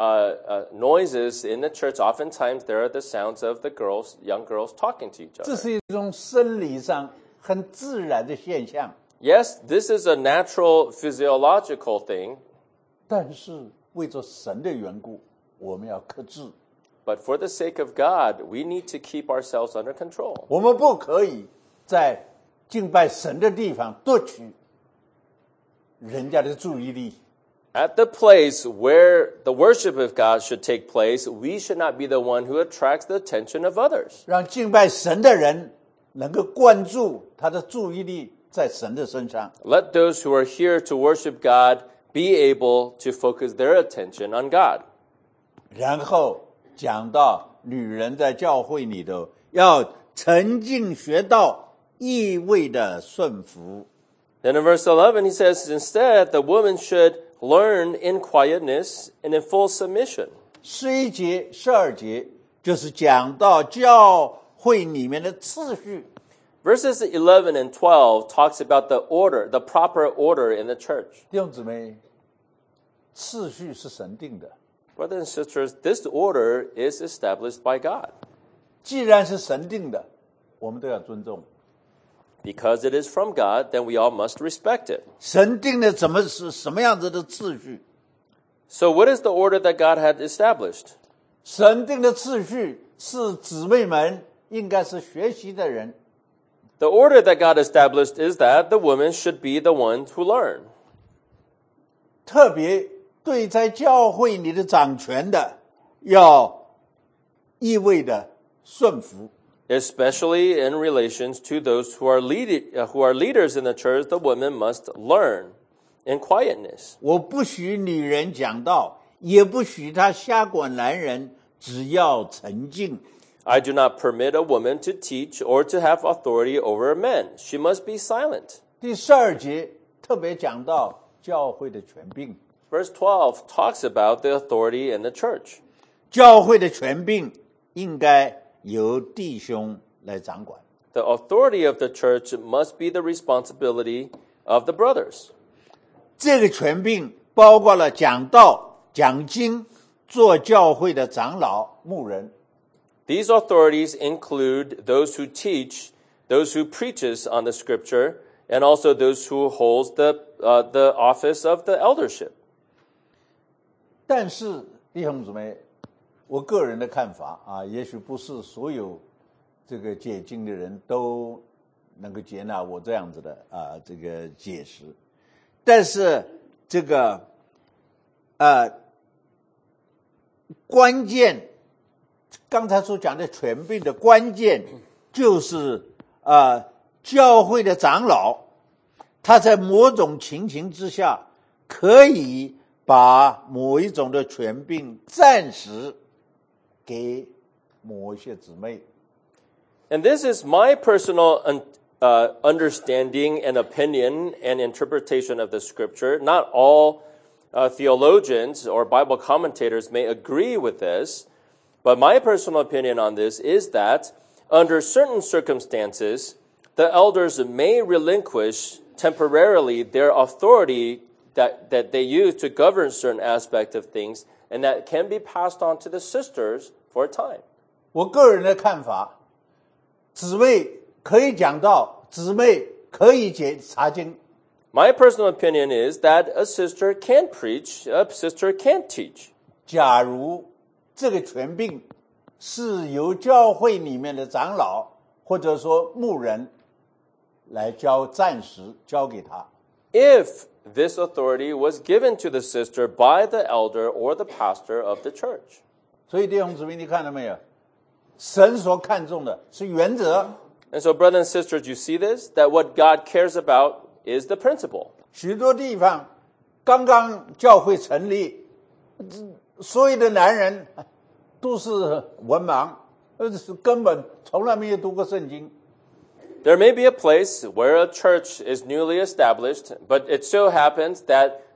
noises in the church, oftentimes there are the sounds of the young girls talking to each 这 other. 是一种生理上很自然的现象， Yes, this is a natural physiological thing, 但是为着神的缘故，我们要克制， but for the sake of God, we need to keep ourselves under control. 我们不可以在敬拜神的地方夺取人家的注意力。 At the place where the worship of God should take place, we should not be the one who attracts the attention of others. 让敬拜神的人能够关注他的注意力在神的身上。 Let those who are here to worship God be able to focus their attention on God. 然后讲到女人在教会里头要沉静学道，意味的顺服。 Then in verse 11, he says, instead, the woman should learn in quietness and in full submission. 11节、12节就是讲到教会里面的次序。 Verses 11 and 12 talks about the order, the proper order in the church. 弟兄姊妹，次序是神定的。 Brothers and sisters, this order is established by God. 既然是神定的，我们都要尊重。 Because it is from God, then we all must respect it. 神定的是什么样子的次序？ So what is the order that God had established? 神定的次序是姊妹们应该是学习的人， The order that God established is that the women should be the ones who learn. 特别对在教会里的掌权的，要一味的顺服。 Especially in relations to those who are leaders in the church, the women must learn in quietness. 我不许女人讲道，也不许她瞎管男人，只要沉静。 I do not permit a woman to teach or to have authority over men. She must be silent. 第12节特别讲到教会的权柄， Verse 12 talks about the authority in the church. 教会的权柄应该由弟兄来掌管。 The authority of the church must be the responsibility of the brothers. 这个权柄包括了讲道、讲经、做教会的长老、牧人。 These authorities include those who teach, those who preaches on the scripture, and also those who holds the office of the eldership. 但是弟兄姊妹，我个人的看法啊，也许不是所有这个解经的人都能够接纳我这样子的这个解释。但是这个关键，刚才所讲的权柄的关键就是教会的长老，他在某种情形之下可以把某一种的权柄暂时给某一些姊妹。 And this is my personal understanding and opinion and interpretation of the scripture. Not all theologians or Bible commentators may agree with this, but my personal opinion on this is that under certain circumstances, the elders may relinquish temporarily their authority that they use to govern certain aspects of things, and that can be passed on to the sisters for a time. 我个人的看法，姊妹可以讲道，姊妹可以查经。 My personal opinion is that a sister can preach, a sister can teach. 假如这个权柄是由教会里面的长老或者说牧人来暂时交给他。 If this authority was given to the sister by the elder or the pastor of the church. 所以弟兄姊妹，你看到没有？神所看重的是原则。 And so, brothers and sisters, you see this? That what God cares about is the principle. 许多地方刚刚教会成立，所有的男人都是文盲，根本从来没有读过圣经。 There may be a place where a church is newly established, but it so happens that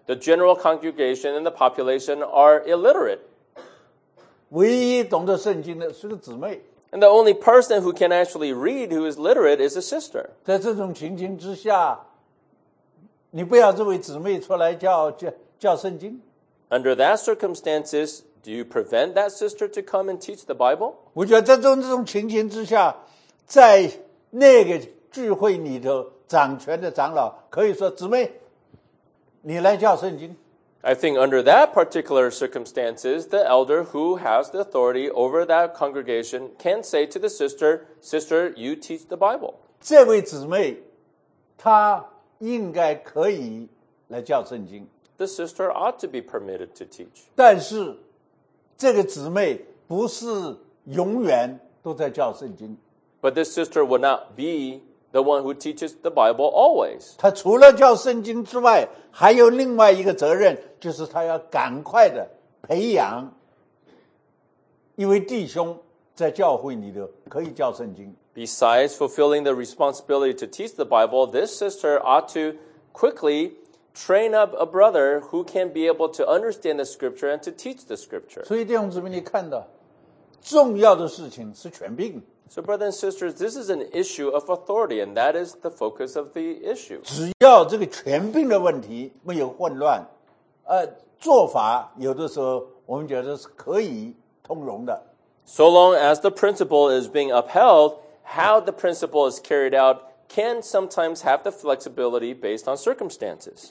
The general congregation and the population are illiterate. 唯一懂得圣经的是个姊妹。 And the only person who can actually read who is literate is a sister. 在这种情形之下，你不要这位姊妹出来叫圣经。 Under that circumstances, do you prevent that sister to come and teach the Bible? 我觉得在这种情形之下，在那个聚会里头掌权的长老可以说：“姊妹，你来教圣经。” I think under that particular circumstances, the elder who has the authority over that congregation can say to the sister, Sister, you teach the Bible. 这位姊妹，她应该可以来教圣经。 The sister ought to be permitted to teach. 但是，这个姊妹不是永远都在教圣经。 But this sister would not be the one who teaches the Bible always. 她除了教圣经之外，还有另外一个责任，就是她要赶快的培养一位弟兄在教会里头可以教圣经。 Besides fulfilling the responsibility to teach the Bible, this sister ought to quickly train up a brother who can be able to understand the Scripture and to teach the Scripture. 所以弟兄姊妹，你看到重要的事情是权柄。 So, brothers and sisters, this is an issue of authority, and that is the focus of the issue. 只要这个权柄的问题没有混乱，做法有的时候我们觉得是可以通融的。 So long as the principle is being upheld, how the principle is carried out can sometimes have the flexibility based on circumstances.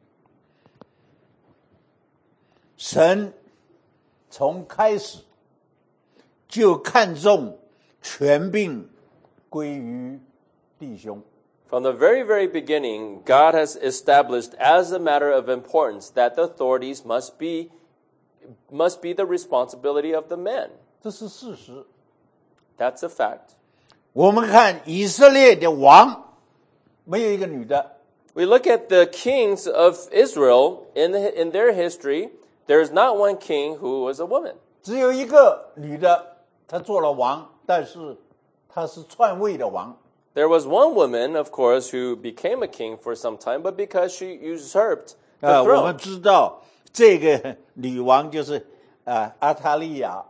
神从开始就看重权柄归于弟兄。 From the very, very beginning, God has established as a matter of importance that the authorities must be the responsibility of the men. 这是事实。 That's a fact. 我们看以色列的王，没有一个女的。 We look at the kings of Israel in their history. There is not one king who was a woman. 只有一个女的，她做了王，但是她是篡位的王。 There was one woman, of course, who became a king for some time, but because she usurped the 我们 throne. 知道这个女王就是亚他利亚，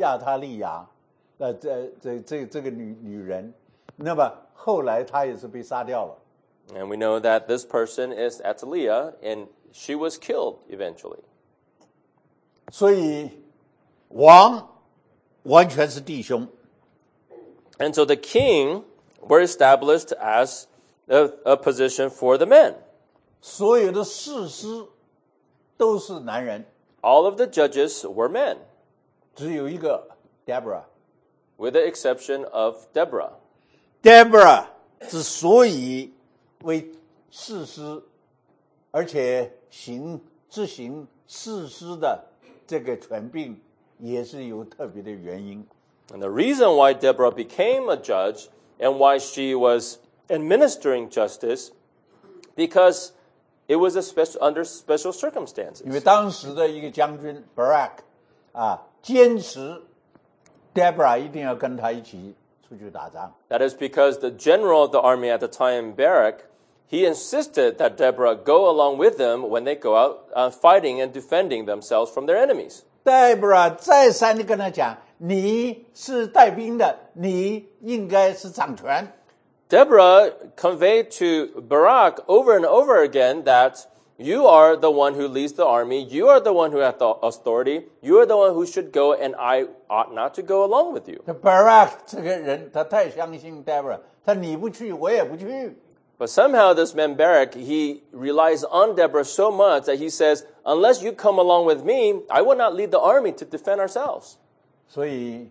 这个女人，那么后来她也是被杀掉了。 And we know that this person is Athaliah, and she was killed eventually. 所以王完全是弟兄。 And so the king were established as a position for the men. 所有的士师都是男人， All of the judges were men, 只有一个 Deborah。 with the exception of Deborah. Deborah 之所以为士师，而且执行士师的这个权柄，也是有特别的原因。 And the reason why Deborah became a judge and why she was administering justice, because it was under special 因 circumstances. 为当时的一个将军 Barak 坚持 Deborah 一定要跟他一起出去打仗。 That is because the general of the army at the time, Barak, he insisted that Deborah go along with them when they go out fighting and defending themselves from their enemies. Deborah 再三的跟他讲，你是带兵的，你应该是掌权。 Deborah conveyed to Barak over and over again that you are the one who leads the army, you are the one who has the authority, you are the one who should go, and I ought not to go along with you. Barak 这个人他太相信 Deborah， 他你不去我也不去。 But somehow this man Barak, he relies on Deborah so much that he says, unless you come along with me, I will not lead the army to defend ourselves. 所以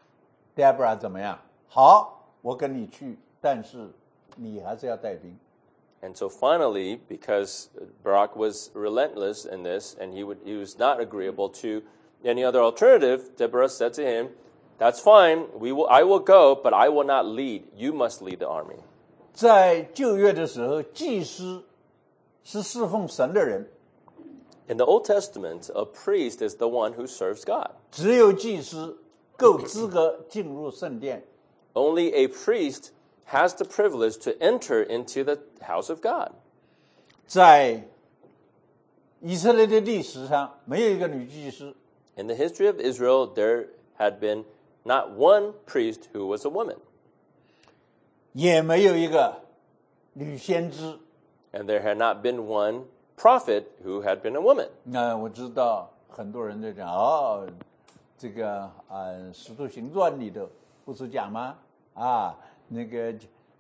Deborah 怎么样？好，我跟你去，但是你还是要带兵。 And so finally, because Barak was relentless in this, and he was not agreeable to any other alternative, Deborah said to him, that's fine, I will go, but I will not lead. You must lead the army. 在旧约的时候，祭司是侍奉神的人， In the Old Testament, a priest is the one who serves God. 只有祭司够资格进入圣殿。 Only a priest has the privilege to enter into the house of God. 在以色列的历史上没有一个女祭司， In the history of Israel, there had been not one priest who was a woman, 也没有一个女先知。 and there had not been one prophet who had been a woman. 那我知道很多人在讲这个《使徒行传》里头不是讲吗？那个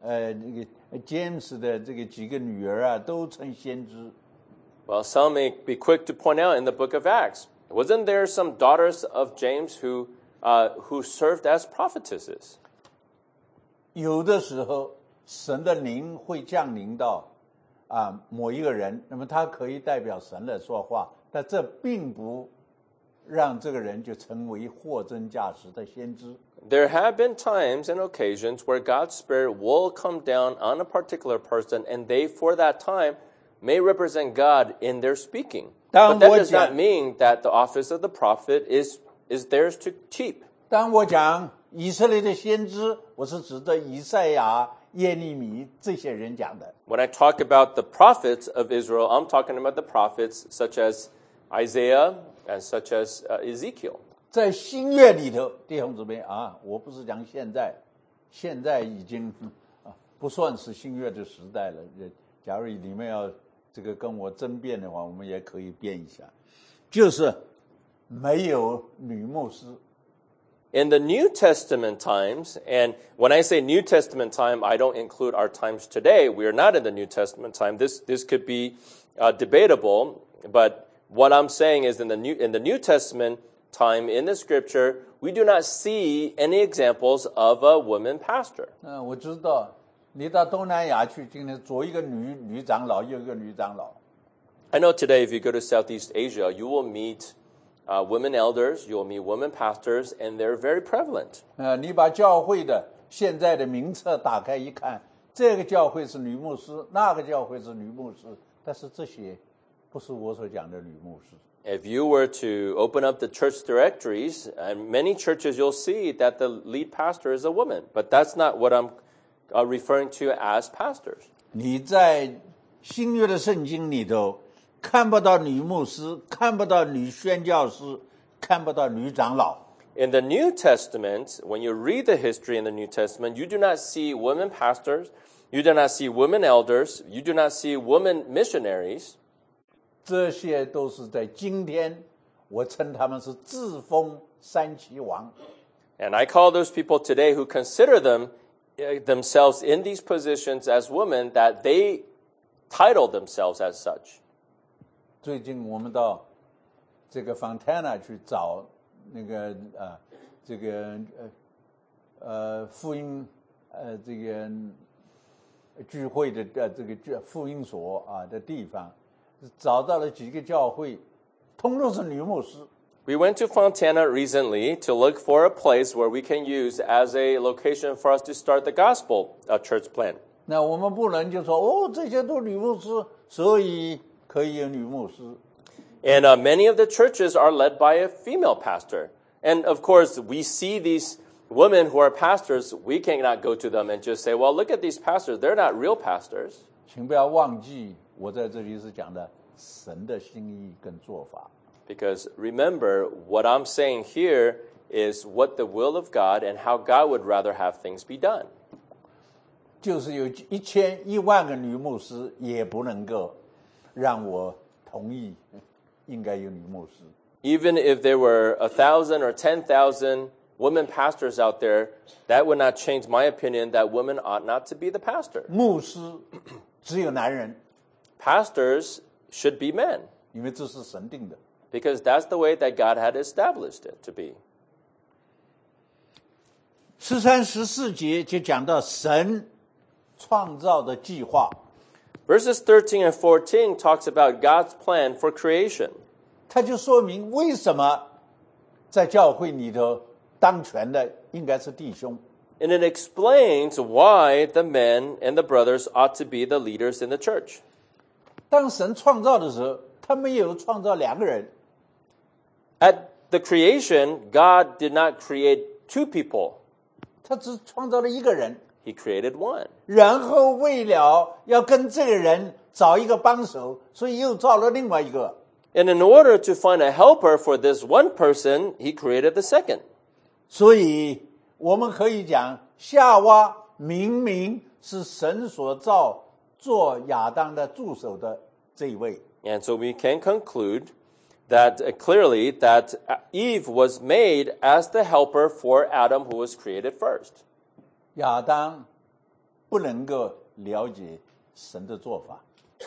James 的这个几个女儿啊，都成先知。 Well, some may be quick to point out in the book of Acts, wasn't there some daughters of James who served as prophetesses? 有的时候，神的灵会降临到某一个人，那么他可以代表神来说话，但这并不让这个人就成为货真价实的先知。 There have been times and occasions where God's Spirit will come down on a particular person, and they, for that time, may represent God in their speaking. But that does not mean that the office of the prophet is theirs to keep. 当我讲以色列的先知，我是指的以赛亚、耶利米这些人讲的。 When I talk about the prophets of Israel, I'm talking about the prophets such as Isaiah and such as Ezekiel. 在新约里头，弟兄姊妹我不是讲现在已经不算是新约的时代了。假如你们要这个跟我争辩的话，我们也可以辩一下，就是没有女牧师。 In the New Testament times, and when I say New Testament time, I don't include our times today. We are not in the New Testament time. This could be debatable, but what I'm saying is in the New Testament time in the Scripture, we do not see any examples of a woman pastor. 我知道，你到东南亚去，今天左一个女长老，右一个女长老。 I know today, if you go to Southeast Asia, you will meet women elders, you will meet women pastors, and they're very prevalent. 你把教会的现在的名册打开一看，这个教会是女牧师，那个教会是女牧师，但是这些不是我所讲的女牧师。 If you were to open up the church directories, and many churches you'll see that the lead pastor is a woman, but that's not what I'm referring to as pastors. 你在新约的圣经里头看不到女牧师，看不到女宣教师，看不到女长老。 In the New Testament, when you read the history in the New Testament, you do not see women pastors, you do not see women elders, you do not see women missionaries. 这些都是在今天，我称他们是自封三旗王。 And I call those people today who consider themselves in these positions as women, that they title themselves as such. 最近我们到这个 Fontana 去找那个福音这个聚会的这个福音所的地方，找到了几个教会，通通是女牧师。 We went to Fontana recently to look for a place where we can use as a location for us to start the gospel church plant. 那我们不能就说这些都女牧师，所以可以有女牧师。 And many of the churches are led by a female pastor. And of course, we see these women who are pastors, we cannot go to them and just say, well, look at these pastors, they're not real pastors. 请不要忘记，我在这里是讲的神的心意跟做法。 Because remember, what I'm saying here is what the will of God and how God would rather have things be done. 就是有1,000,000,000个女牧师，也不能够让我同意应该有女牧师。 Even if there were 1,000 or 10,000 women pastors out there, that would not change my opinion that women ought not to be the pastor. 牧师只有男人， Pastors should be men, 因为这是神定的。 because that's the way that God had established it to be. 13、14节就讲到神创造的计划， Verses 13 and 14 talks about God's plan for creation. 它就说明为什么在教会里头当权的应该是弟兄。 And it explains why the men and the brothers ought to be the leaders in the church. 当神创造的时候，他没有创造2个人， At the creation, God did not create two people. 他只创造了1个人。 He created one. 然后为了要跟这个人找一个帮手，所以又造了另外一个。 And in order to find a helper for this one person, he created the second. 所以我们可以讲，夏娃明明是神所造做亚当的助手的这一位。 And so we can conclude that clearly that Eve was made as the helper for Adam, who was created first. 亚当不能够了解神的做法，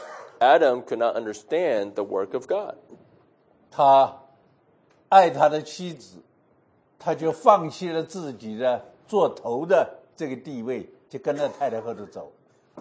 Adam could not understand the work of God. 他爱他的妻子，他就放弃了自己的做头的这个地位，就跟着太太后头走。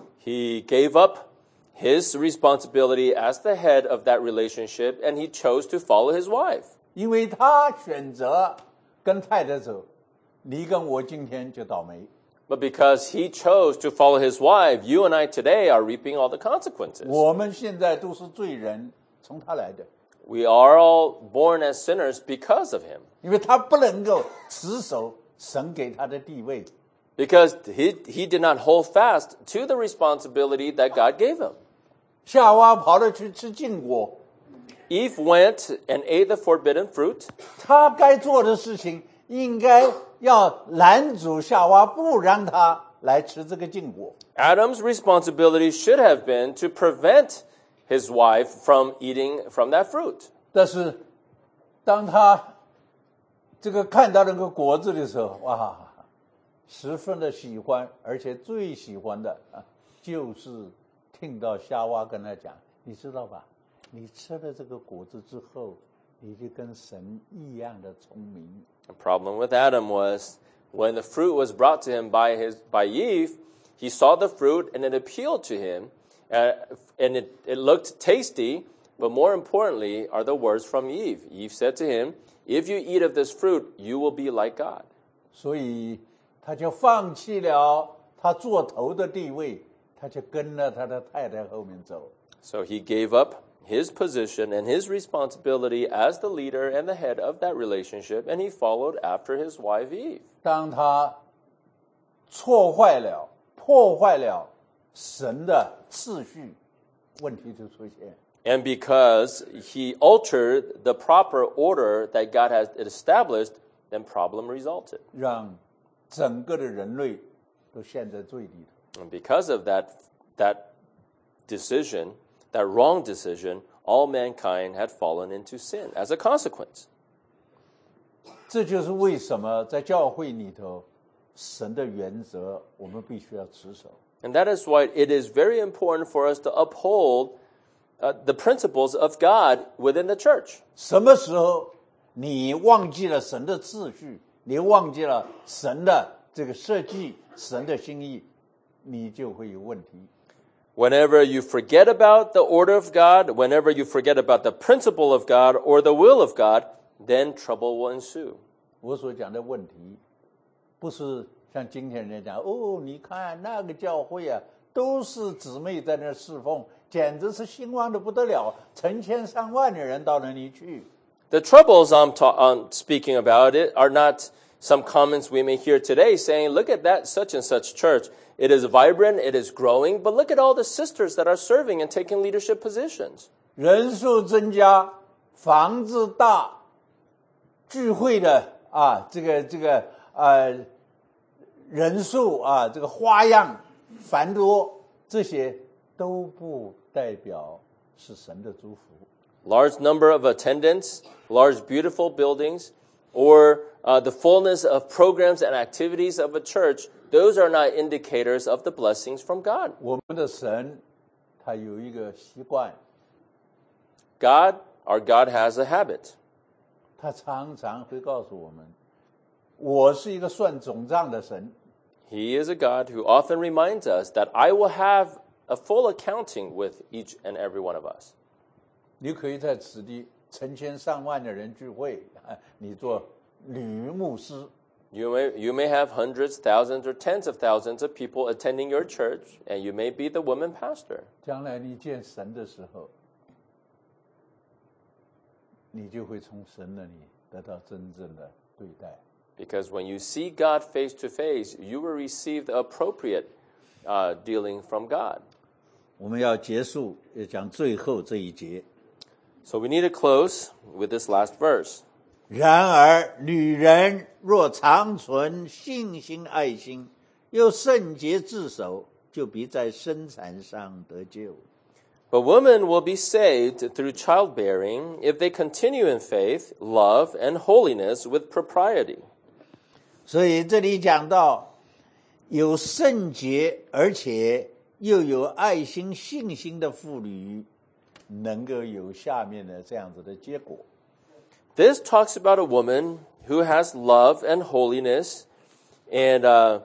He gave up his responsibility as the head of that relationship, and he chose to follow his wife. 因为他选择跟太太走，你跟我今天就倒霉。 But because he chose to follow his wife, you and I today are reaping all the consequences. 我们现在都是罪人，从他来的， We are all born as sinners because of him. 因为他不能够持守神给他的地位。 Because he did not hold fast to the responsibility that God gave him. 夏娃跑了去吃禁果， Eve went and ate the forbidden fruit. 他该做的事情应该要拦阻夏娃，不让他来吃这个禁果。 Adam's responsibility should have been to prevent his wife from eating from that fruit. 但是当他这个看到那个果子的时候，哇，十分的喜欢，而且最喜欢的就是听到夏娃跟他讲，你知道吧？你吃了这个果子之后，你就跟神一样的聪明。 The problem with Adam was when the fruit was brought to him by Eve, he saw the fruit and it appealed to him, and it looked tasty. But more importantly are the words from Eve. Eve said to him, "If you eat of this fruit, you will be like God." 所以他就放弃了他做头的地位，他就跟了他的太太后面走。 So he gave up his position and his responsibility as the leader and the head of that relationship, and he followed after his wife Eve. 当他破坏了神的次序，问题就出现。 And because he altered the proper order that God has established, then problem resulted. 让整个的人类都陷在罪里头。 And because of that decision, that wrong decision, all mankind had fallen into sin as a consequence. 这就是为什么在教会里头，神的原则我们必须要持守。 And that is why it is very important for us to uphold the principles of God within the church. 什么时候你忘记了神的秩序，你忘记了神的这个设计，神的心意，你就会有问题。 Whenever you forget about the order of God, whenever you forget about the principle of God or the will of God, then trouble will ensue. 我所讲的问题，不是像今天人讲哦，你看那个教会啊，都是姊妹在那侍奉，简直是兴旺的不得了，成千上万的人到那里去。 The troubles I'm speaking about it are not some comments we may hear today saying, look at that such and such church. It is vibrant, it is growing, but look at all the sisters that are serving and taking leadership positions. 人数增加，房子大，聚会的人数这个花样繁多，这些都不代表是神的祝福。 Large number of attendants, large beautiful buildings, or the fullness of programs and activities of a church, those are not indicators of the blessings from God. 我们的神，他有一个习惯， Our God has a habit. 他常常会告诉我们，我是一个算总账的神。 He is a God who often reminds us that I will have a full accounting with each and every one of us. 你可以在此地成千上万的人聚会，你做女牧师， You may have hundreds, thousands, or tens of thousands of people attending your church, and you may be the woman pastor. 将来你见神的时候，你就会从神那里得到真正的对待。 Because when you see God face to face, you will receive the appropriate dealing from God. 我们要结束，要讲最后这一节。 So we need to close with this last verse. 然而女人若长存信心爱心，又圣洁自守，就必在生产上得救。 But women will be saved through childbearing if they continue in faith, love, and holiness with propriety. 所以这里讲到有圣洁而且又有爱心信心的妇女，能够有下面的这样子的结果。 This talks about a woman who has love and holiness and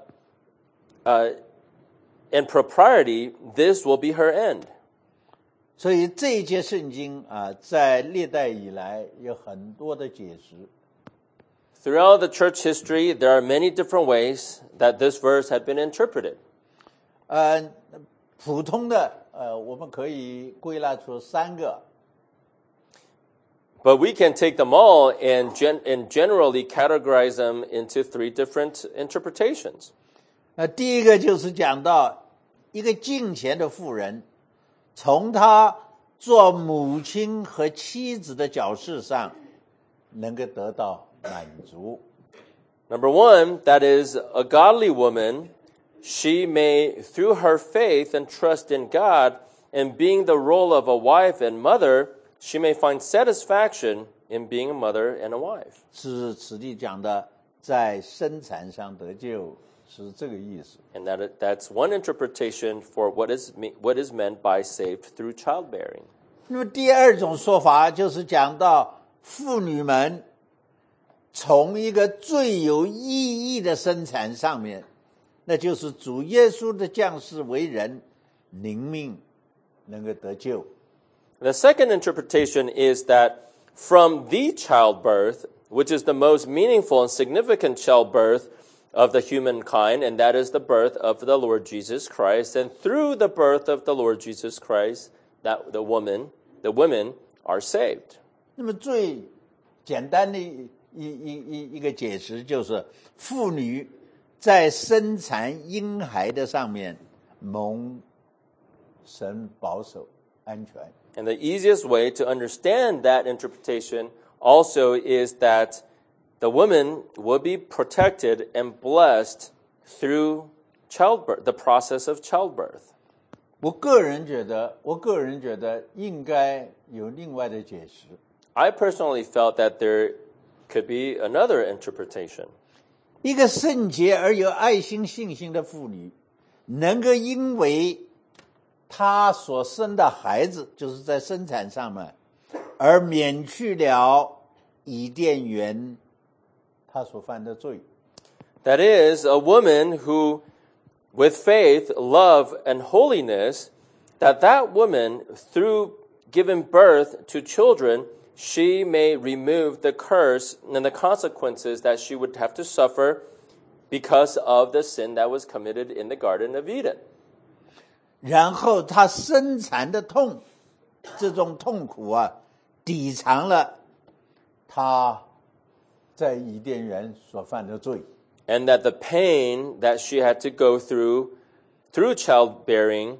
propriety. This will be her end. 所以这一节圣经在历代以来有很多的解释。 Throughout the church history, there are many different ways that this verse had been interpreted. 普通的我们可以归纳出3个。 But we can take them all and generally categorize them into 3 different interpretations. 第一个就是讲到一个敬虔的妇人，从她做母亲和妻子的角色上，能够得到满足。 Number 1, that is a godly woman. She may, through her faith and trust in God, and being the role of a wife and mother, she may find satisfaction in being a mother and a wife. 是此地讲的在生产上得救，是这个意思。 And that's one interpretation for what is meant by saved through childbearing. 那么第二种说法就是讲到妇女们从一个最有意义的生产上面，那就是主耶稣的降世为人，灵命能够得救。 The second interpretation is that from the childbirth, which is the most meaningful and significant childbirth of the humankind, and that is the birth of the Lord Jesus Christ, and through the birth of the Lord Jesus Christ, that the women are saved. 那么最简单的一个解释就是妇女在生产婴孩的上面蒙神保守安全。 And the easiest way to understand that interpretation also is that the woman will be protected and blessed through childbirth, the process of childbirth. 我个人觉得应该有另外的解释。 I personally felt that there could be another interpretation. 一个圣洁而有爱心信心的妇女，能够因为她所生的孩子，就是在生产上面，而免去了伊甸园她所犯的罪。 That is, a woman who, with faith, love, and holiness, that woman, through giving birth to children, she may remove the curse and the consequences that she would have to suffer because of the sin that was committed in the Garden of Eden. 然后她生产的痛，这种痛苦抵偿了她在伊甸园所犯的罪。 And that the pain that she had to go through childbearing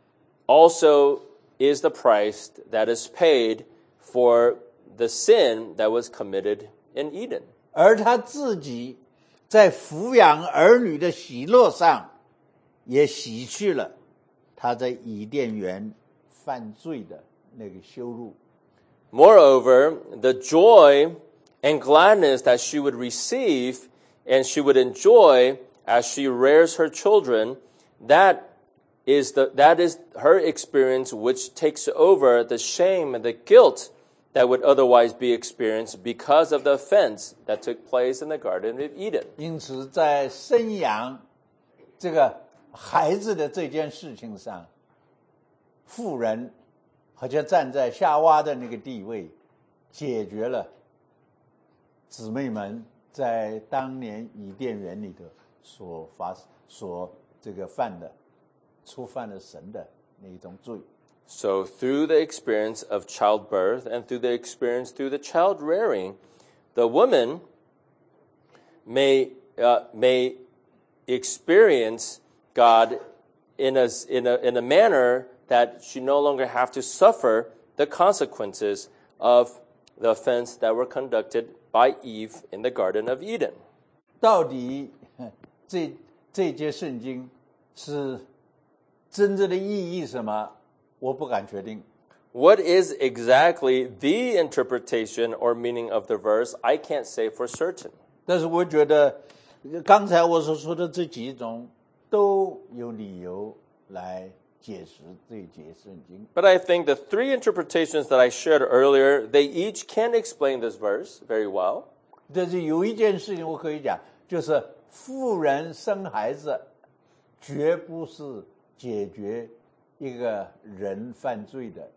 also is the price that is paid for the sin that was committed in Eden. 而她自己在抚养儿女的喜乐上，也洗去了她在伊甸园犯罪的那个羞辱。 Moreover, the joy and gladness that she would receive and she would enjoy as she rears her children, that is her experience which takes over the shame and the guilt that would otherwise be experienced because of the offense that took place in the Garden of Eden. 因此在生养这个孩子的这件事情上，妇人好像站在夏娃的那个地位，解决了姊妹们在当年伊甸园里头所触犯了神的那一种罪。 So through the experience of childbirth and through the experience through the child rearing, the woman may experience God in a manner that she no longer have to suffer the consequences of the offense that were conducted by Eve in the Garden of Eden. 到底这节圣经是真正的意义什么？我不敢确定。 What is exactly the interpretation or meaning of the verse? I can't say for certain. 但是我觉得刚才我所说的这几种都有理由来解释这节圣经。 But I think the three interpretations that I shared earlier, they each can explain this verse very well. 但是有一件事情我可以讲，就是妇人生孩子绝不是解决一个人犯罪的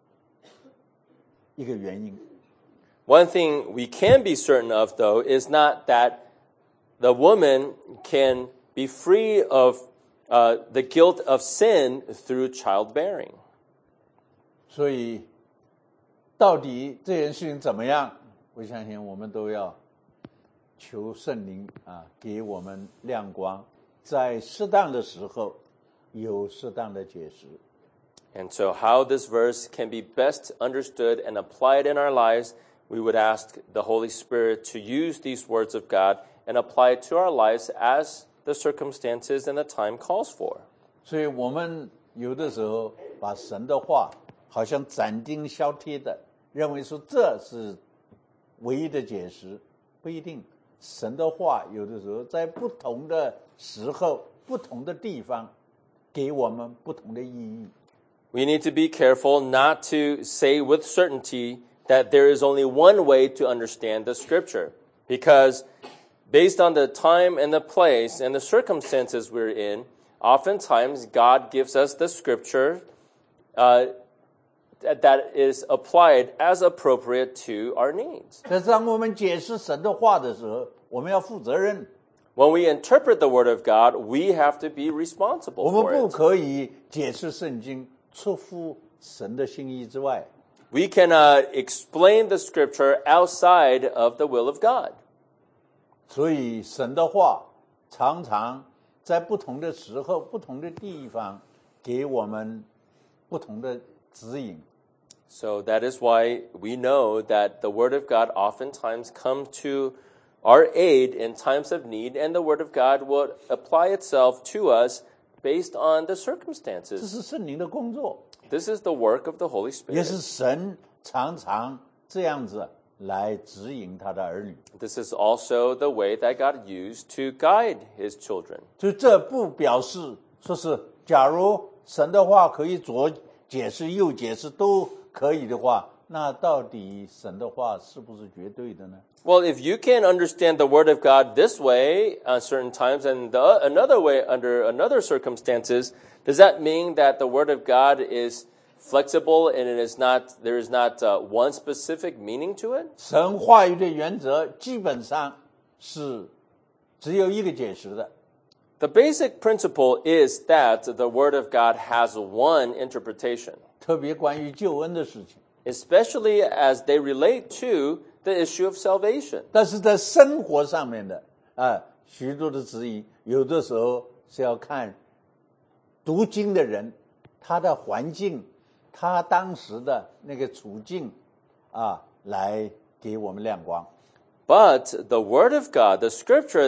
一个原因。 One thing we can be certain of, though, is not that the woman can be free of the guilt of sin through childbearing. 所以到底这件事情怎么样，我相信我们都要求圣灵给我们亮光，在适当的时候有适当的解释。 And so how this verse can be best understood and applied in our lives, we would ask the Holy Spirit to use these words of God and apply it to our lives as the circumstances and the time calls for. 所以我们有的时候把神的话好像斩钉削铁的认为说这是唯一的解释，不一定。神的话有的时候在不同的时候、不同的地方给我们不同的意义。 We need to be careful not to say with certainty that there is only one way to understand the Scripture, because based on the time and the place and the circumstances we're in, oftentimes God gives us the Scripture that is applied as appropriate to our needs. 但是当我们解释神的话的时候，我们要负责任。 When we interpret the Word of God, we have to be responsible 我们 for 不 it. 可以解释圣经出乎神的心意之外。 We cannot explain the Scripture outside of the will of God. 所以神的话常常在不同的时候、不同的地方给我们不同的指引。 So that is why we know that the Word of God oftentimes comes to our aid in times of need, and the Word of God will apply itself to us based on the 这 circumstances. 是圣灵的工作， This is the work of the Holy 也 Spirit. 是神常常这样子来指引他的儿女。 This is also the way that God used to guide His children. 所以这不表示说是，假如神的话可以左解释右解释都可以的话，那到底神的话是不是绝对的呢？ Well, if you can understand the Word of God this way at certain times and another way under another circumstances, does that mean that the Word of God is flexible and there is not one specific meaning to it? 神话语的原则基本上是只有一个解释的， The basic principle is that the Word of God has one interpretation, 特别关于救恩的事情。 especially as they relate to the issue of salvation. 但是在生活上面的许多的指引，有的时候是要看读经的人他的环境，他当时的那个处境来给我们亮光。 But the Word of God, the Scripture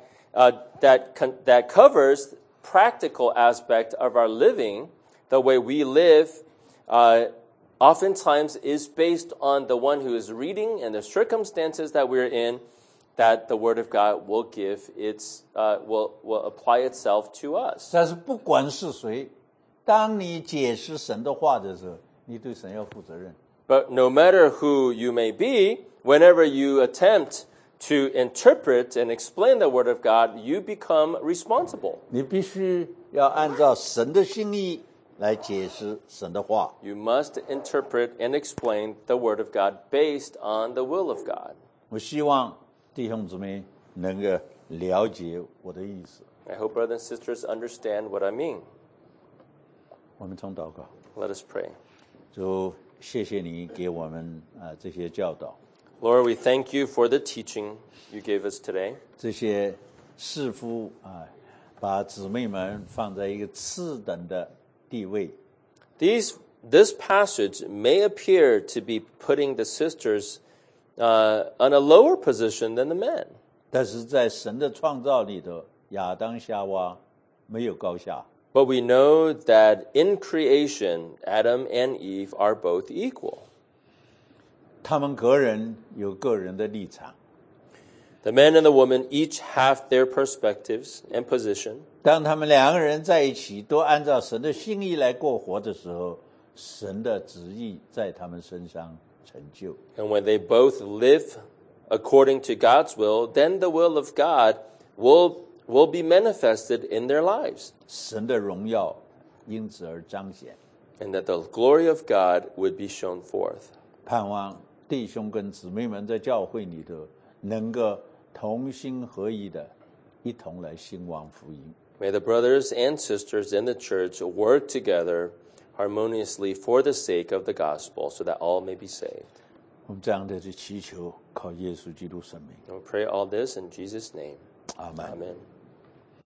that covers practical aspect of our living, the way we live, oftentimes is based on the one who is reading and the circumstances that we're in, that the Word of God will will apply itself to us. 但是不管是谁，当你解释神的话的时候，你对神要负责任。 But no matter who you may be, whenever you attempt to interpret and explain the Word of God, you become responsible. 你必须要按照神的心意来解释神的话。 You must interpret and explain the Word of God based on the will of God. 我希望弟兄姊妹能够了解我的意思。 I hope brothers and sisters understand what I mean. 我们从祷告， Let us pray. 主，谢谢你给我们这些教导， Lord, we thank you for the teaching you gave us today. 这些师父把姊妹们放在一个次等的地位， These this passage may appear to be putting the sisters on a lower position than the men. 但是在神的创造里头，亚当夏娃没有高下。 But we know that in creation, Adam and Eve are both equal. 他们个人有个人的立场。 The man and the woman each have their perspectives and position. 当他们两个人在一起，都按照神的心意来过活的时候，神的旨意在他们身上成就。 And when they both live according to God's will, then the will of God will be manifested in their lives. 神的荣耀因此而彰显。 And that the glory of God would be shown forth. 盼望弟兄跟姊妹们在教会里头能够同心合意的，一同来兴旺福音。 May the brothers and sisters in the church work together harmoniously for the sake of the gospel, so that all may be saved. 我们这样的去祈求，靠耶稣基督圣名， And we pray all this in Jesus' name. 阿门。 Amen.